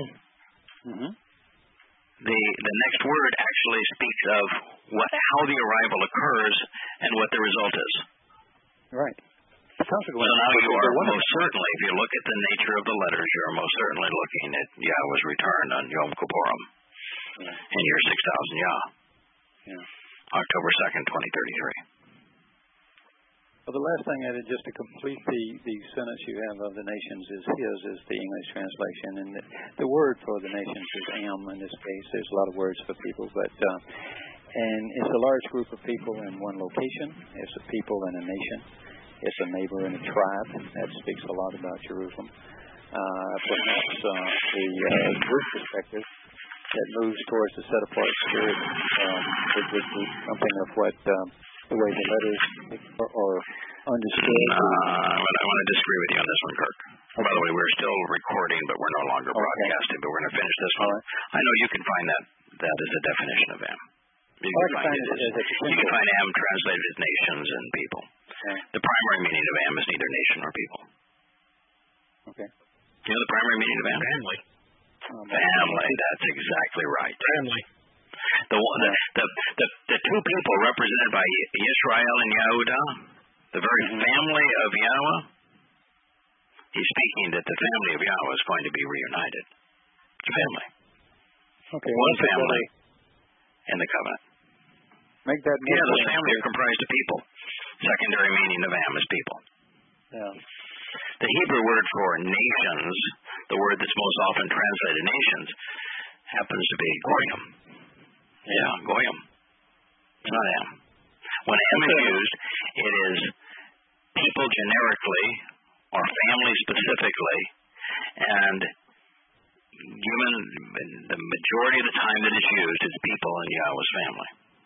the next word actually speaks of how the arrival occurs and what the result is. Right. So now you are most certainly, if you look at the nature of the letters, you are most certainly looking at Yahweh's return on Yom Kippurim in year 6000 Yah, October 2nd, 2033. Well, the last thing I did, just to complete the sentence you have of the nations is the English translation, and the word for the nations is am in this case. There's a lot of words for people, but and it's a large group of people in one location. It's a people and a nation. It's a neighbor and a tribe. That speaks a lot about Jerusalem. Perhaps the group perspective that moves towards the set-apart spirit is something of what the way the letters are understood. I want to disagree with you on this one, Kirk. Okay. By the way, we're still recording, but we're no longer broadcasting, but we're going to finish this one. Right. I know you can find that is a definition of am. You can find am translated as nations and people. Okay. The primary meaning of am is neither nation nor people. Okay. You know the primary meaning of am? Family. Family, that's exactly right. Family. The two people represented by Yisrael and Yahudah, the very family of Yahweh, he's speaking that the family of Yahweh is going to be reunited. It's a family. Okay. One family in the covenant. Make that those families are comprised of people. Secondary meaning of am is people. Yeah. The Hebrew word for nations, the word that's most often translated nations, happens to be goyim. Yeah, goyim. It's not am. When am is used, it is people generically or family specifically, and given the majority of the time that it's used, it's people in Yahweh's family.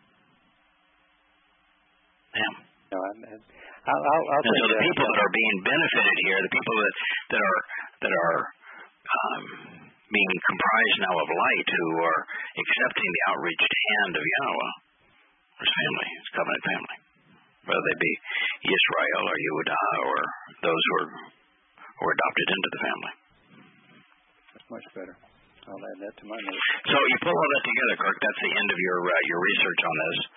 Am. No, and so the people that are being benefited here, the people that are being comprised now of light, who are accepting the outreached hand of Yahweh, is family, it's covenant family, whether they be Yisrael or Yehudah or those who are adopted into the family. That's much better. I'll add that to my notes. So you pull all that together, Kirk. That's the end of your research on this.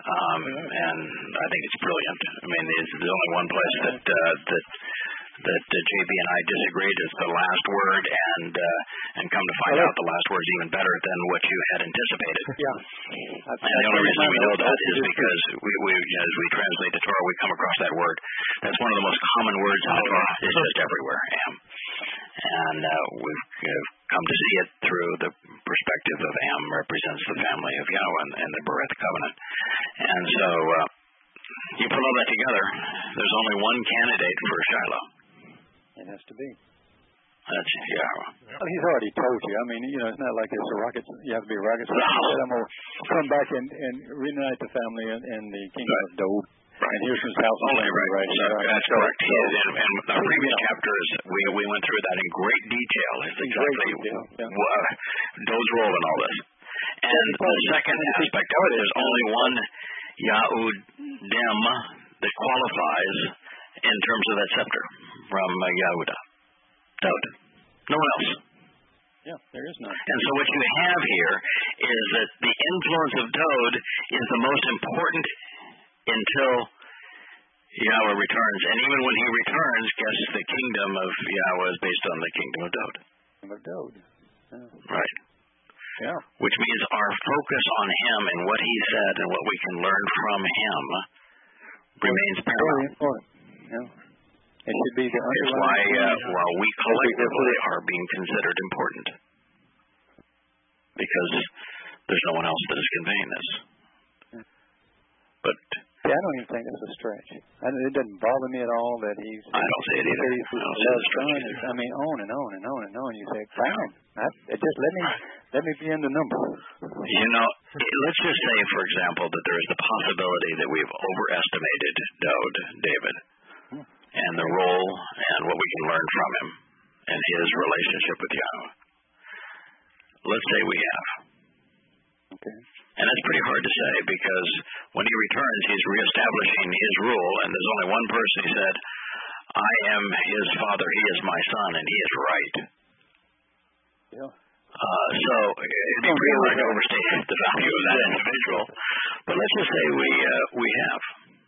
And I think it's brilliant. I mean, there's only one place that JB and I disagreed is the last word, and come to find out the last word's even better than what you had anticipated. Yeah. And the only reason we know that is because we as we translate the Torah, we come across that word. That's one of the most common words in the Torah. It's just everywhere, Am. And we've come to see it through the perspective of Am represents the family of Yahweh and the Bereth covenant. And so you put all that together, there's only one candidate for Shiloh. It has to be. That's Yahweh. Well, he's already told you. I mean, it's not like it's a rocket. You have to be a rocket scientist. He said, I'm going to come back and reunite the family in the kingdom of Dode. Right. And here's his house. Right. So that's correct. And the previous chapters, we went through that in great detail. It's exactly Dode's role in all this. And the second aspect of it, there's only one Yahudim that qualifies in terms of that scepter from Yehuda. Dode. No one else. Yeah, there is none. And so what you have here is that the influence of Dode is the most important until Yahweh returns. And even when he returns, guess the kingdom of Yahweh is based on the kingdom of Dode. Right. Yeah. Which means our focus on him and what he said and what we can learn from him remains paramount. Very important. Yeah. It should be the It's why we collectively are being considered important. Because there's no one else that is conveying this. But I don't even think it's a stretch. It doesn't bother me at all that he's. I don't see it either. I don't see the stretch either. I mean, on and on and on and on. You say, fine. Just let me be in the number. Let's just say, for example, that there is the possibility that we've overestimated David, and the role and what we can learn from him and his relationship with Yahweh. Let's say we have. Okay. And that's pretty hard to say because when he returns, he's reestablishing his rule, and there's only one person who said, I am his father, he is my son, and he is right. Yeah. So it'd be pretty hard to overstate the value of that individual. But let's just say we have.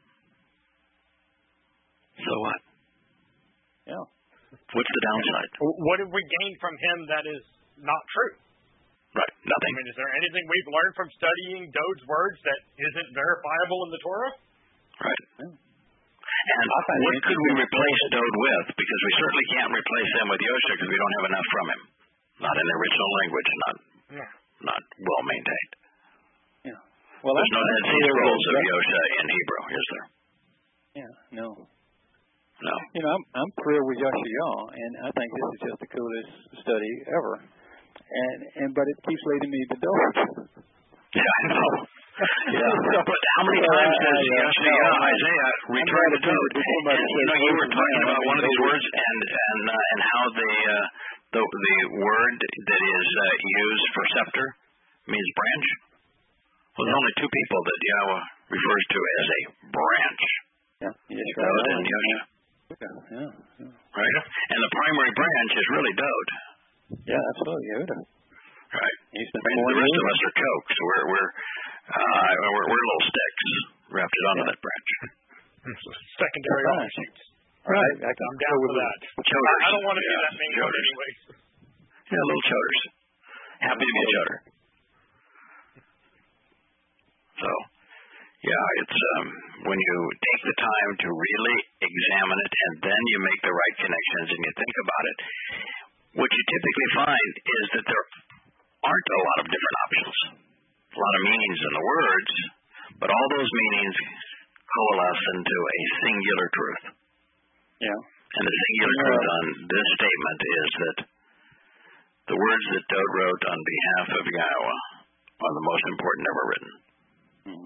So what? Yeah. What's the downside? What have we gained from him that is not true? Right. Nothing. I mean, is there anything we've learned from studying Dode's words that isn't verifiable in the Torah? Right. And what could we replace Dode with? Because we certainly can't replace him with Yosha because we don't have enough from him. Not in the original language, not well maintained. Yeah. Well, there's no Dead Sea Scrolls of Yosha in Hebrew, is there? Yeah. No. I'm thrilled with Yosha, and I think this is just the coolest study ever. But it keeps leading me to Dode. Yeah, I know. But how many times does Isaiah return to Dode? And you were talking about one of these words and how the word that is used for scepter means branch. Well, there's only two people that Yahweh refers to as a branch. Yeah. Dode and Yosha. Yeah. Right? And the primary branch is really Dode. Yeah, absolutely. Yehuda. Right. The rest of us are chokes. We're little sticks wrapped onto that branch. Secondary offshoots. Right. I'm down for that. Choders. I don't want to be that main one anyway. Yeah, little choders. Happy to be a choder. So, it's when you take the time to really examine it and then you make the right connections and you think about it, what you typically find is that there aren't a lot of different options. A lot of meanings in the words, but all those meanings coalesce into a singular truth. Yeah. And the singular truth on this statement is that the words that Dode wrote on behalf of Yahweh are the most important ever written. Mm-hmm.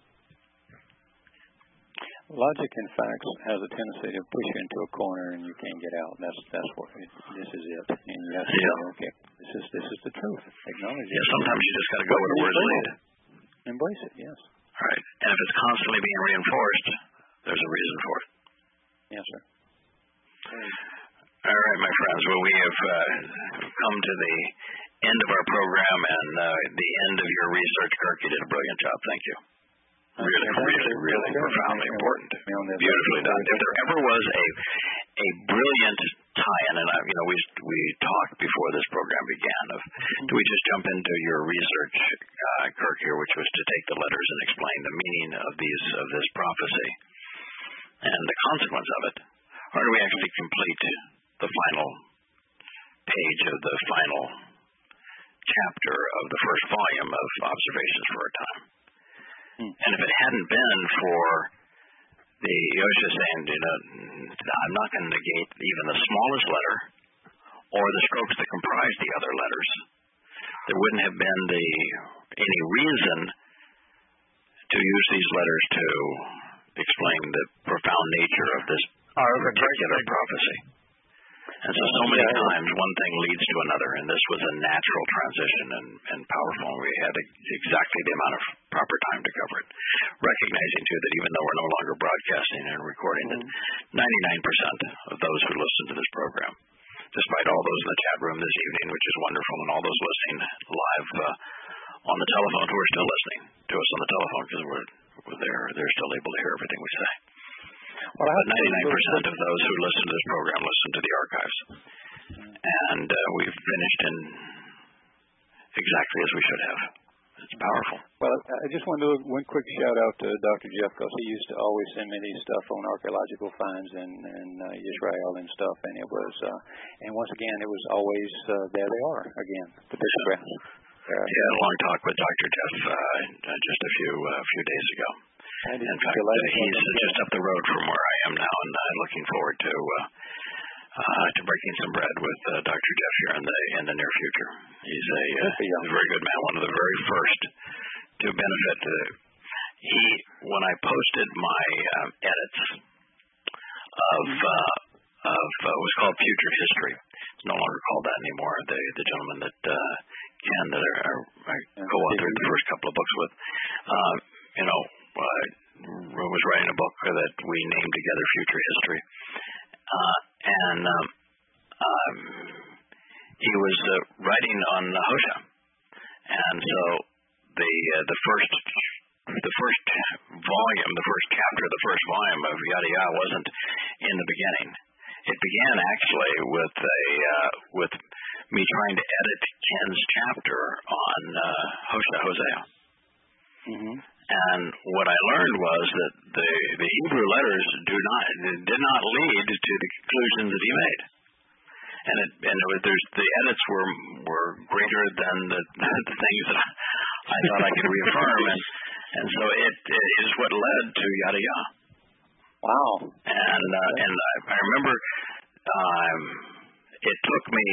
Logic and facts has a tendency to push you into a corner and you can't get out. That's what this is it. And you have to say, okay, this is the truth. Acknowledge it. Yeah, sometimes you just got to go where the words lead. Embrace it, yes. Right. And if it's constantly being reinforced, there's a reason for it. Yes, sir. All right, my friends. Well, we have come to the end of our program and the end of your research. Kirk, you did a brilliant job. Thank you. Really profoundly important. Beautifully done. If there ever was a brilliant tie-in, and we talked before this program began of, do we just jump into your research, Kirk, here, which was to take the letters and explain the meaning of this prophecy and the consequence of it, or do we actually complete the final page of the final chapter of the first volume of Observations for Our Time? And if it hadn't been for the Yosha saying, I'm not going to negate even the smallest letter or the strokes that comprise the other letters, there wouldn't have been any reason to use these letters to explain the profound nature of this particular prophecy. And so many times one thing leads to another, and this was a natural transition and powerful. We had exactly the amount of proper time to cover it, recognizing, too, that even though we're no longer broadcasting and recording, that 99% of those who listen to this program, despite all those in the chat room this evening, which is wonderful, and all those listening live on the telephone who are still listening to us on the telephone because they're still able to hear everything we say. Well, 99% of those who listen to this program listen to the archives. And we've finished in exactly as we should have. It's powerful. Well, I just want to do one quick shout-out to Dr. Jeff, because he used to always send me these stuff on archaeological finds in Israel and stuff. And it was, and once again, it was always, there they are again, the pictographs. Yeah, a long talk with Dr. Jeff just a few days ago. In fact, he's just up the road from where I am now, and I'm looking forward to breaking some bread with Dr. Jeff here in the near future. He's a very good man, one of the very first to benefit. When I posted my edits of what was called Future History, it's no longer called that anymore. The gentleman that Ken that I co-authored the first couple of books with, was writing a book that we named together Future History. He was writing on Hosea. And so the first volume, the first chapter, the first volume of Yada Yah wasn't in the beginning. It began actually with me trying to edit Ken's chapter on Hosea. Mm-hmm. And what I learned was that the Hebrew letters did not lead to the conclusions that he made, and the edits were greater than the things that I thought I could reaffirm, and so it is what led to Yada Yah. Wow! And I remember it took me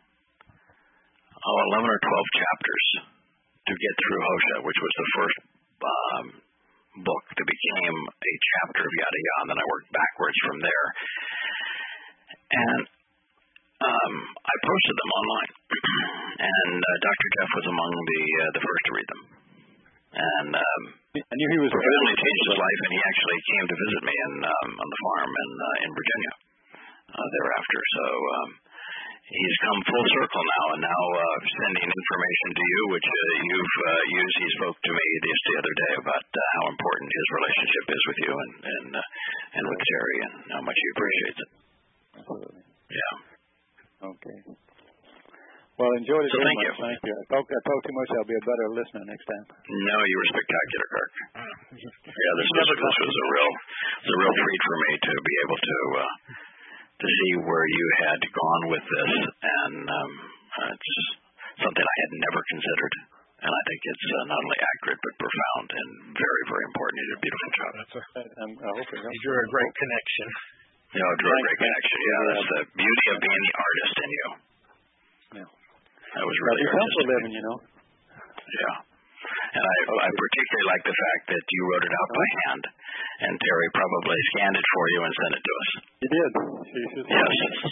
11 or 12 chapters to get through Hosea, which was the first book that became a chapter of Yada Yah, and then I worked backwards from there. And I posted them online, and Dr. Jeff was among the first to read them. And I knew he was profoundly changed his life, and he actually came to visit me on the farm in Virginia thereafter. So he's come full circle now, and now sending information to you, which you've used. He spoke to me the other day about how important his relationship is with you and with Terry, and how much he appreciates it. Absolutely. Yeah. Okay. Well, enjoyed it. So very thank much. you. Thank you. I talk too much. I'll be a better listener next time. No, you were spectacular, Kirk. Yeah, this was a real treat for me to be able to see where you had gone with this, and it's something I had never considered, and I think it's not only accurate but profound and very, very important. You did a beautiful job. I hope it helps. You drew a great connection. Yeah, drew a great connection. Yeah, that's the beauty of being the artist in you. Yeah. That was really artistic. It's for living, Yeah. And I particularly like the fact that you wrote it out by hand, and Terry probably scanned it for you and sent it to us. He did. Yes.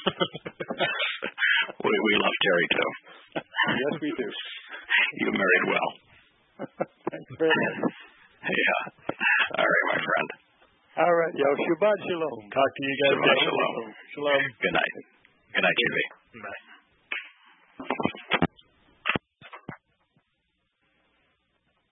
we love Terry, too. Yes, we do. You married well. Thanks very much. Yeah. All right, my friend. All right, yo. Shabbat shalom. Talk to you guys. Shabbat shalom. Shalom. Good night. Good night, Jimmy. Bye.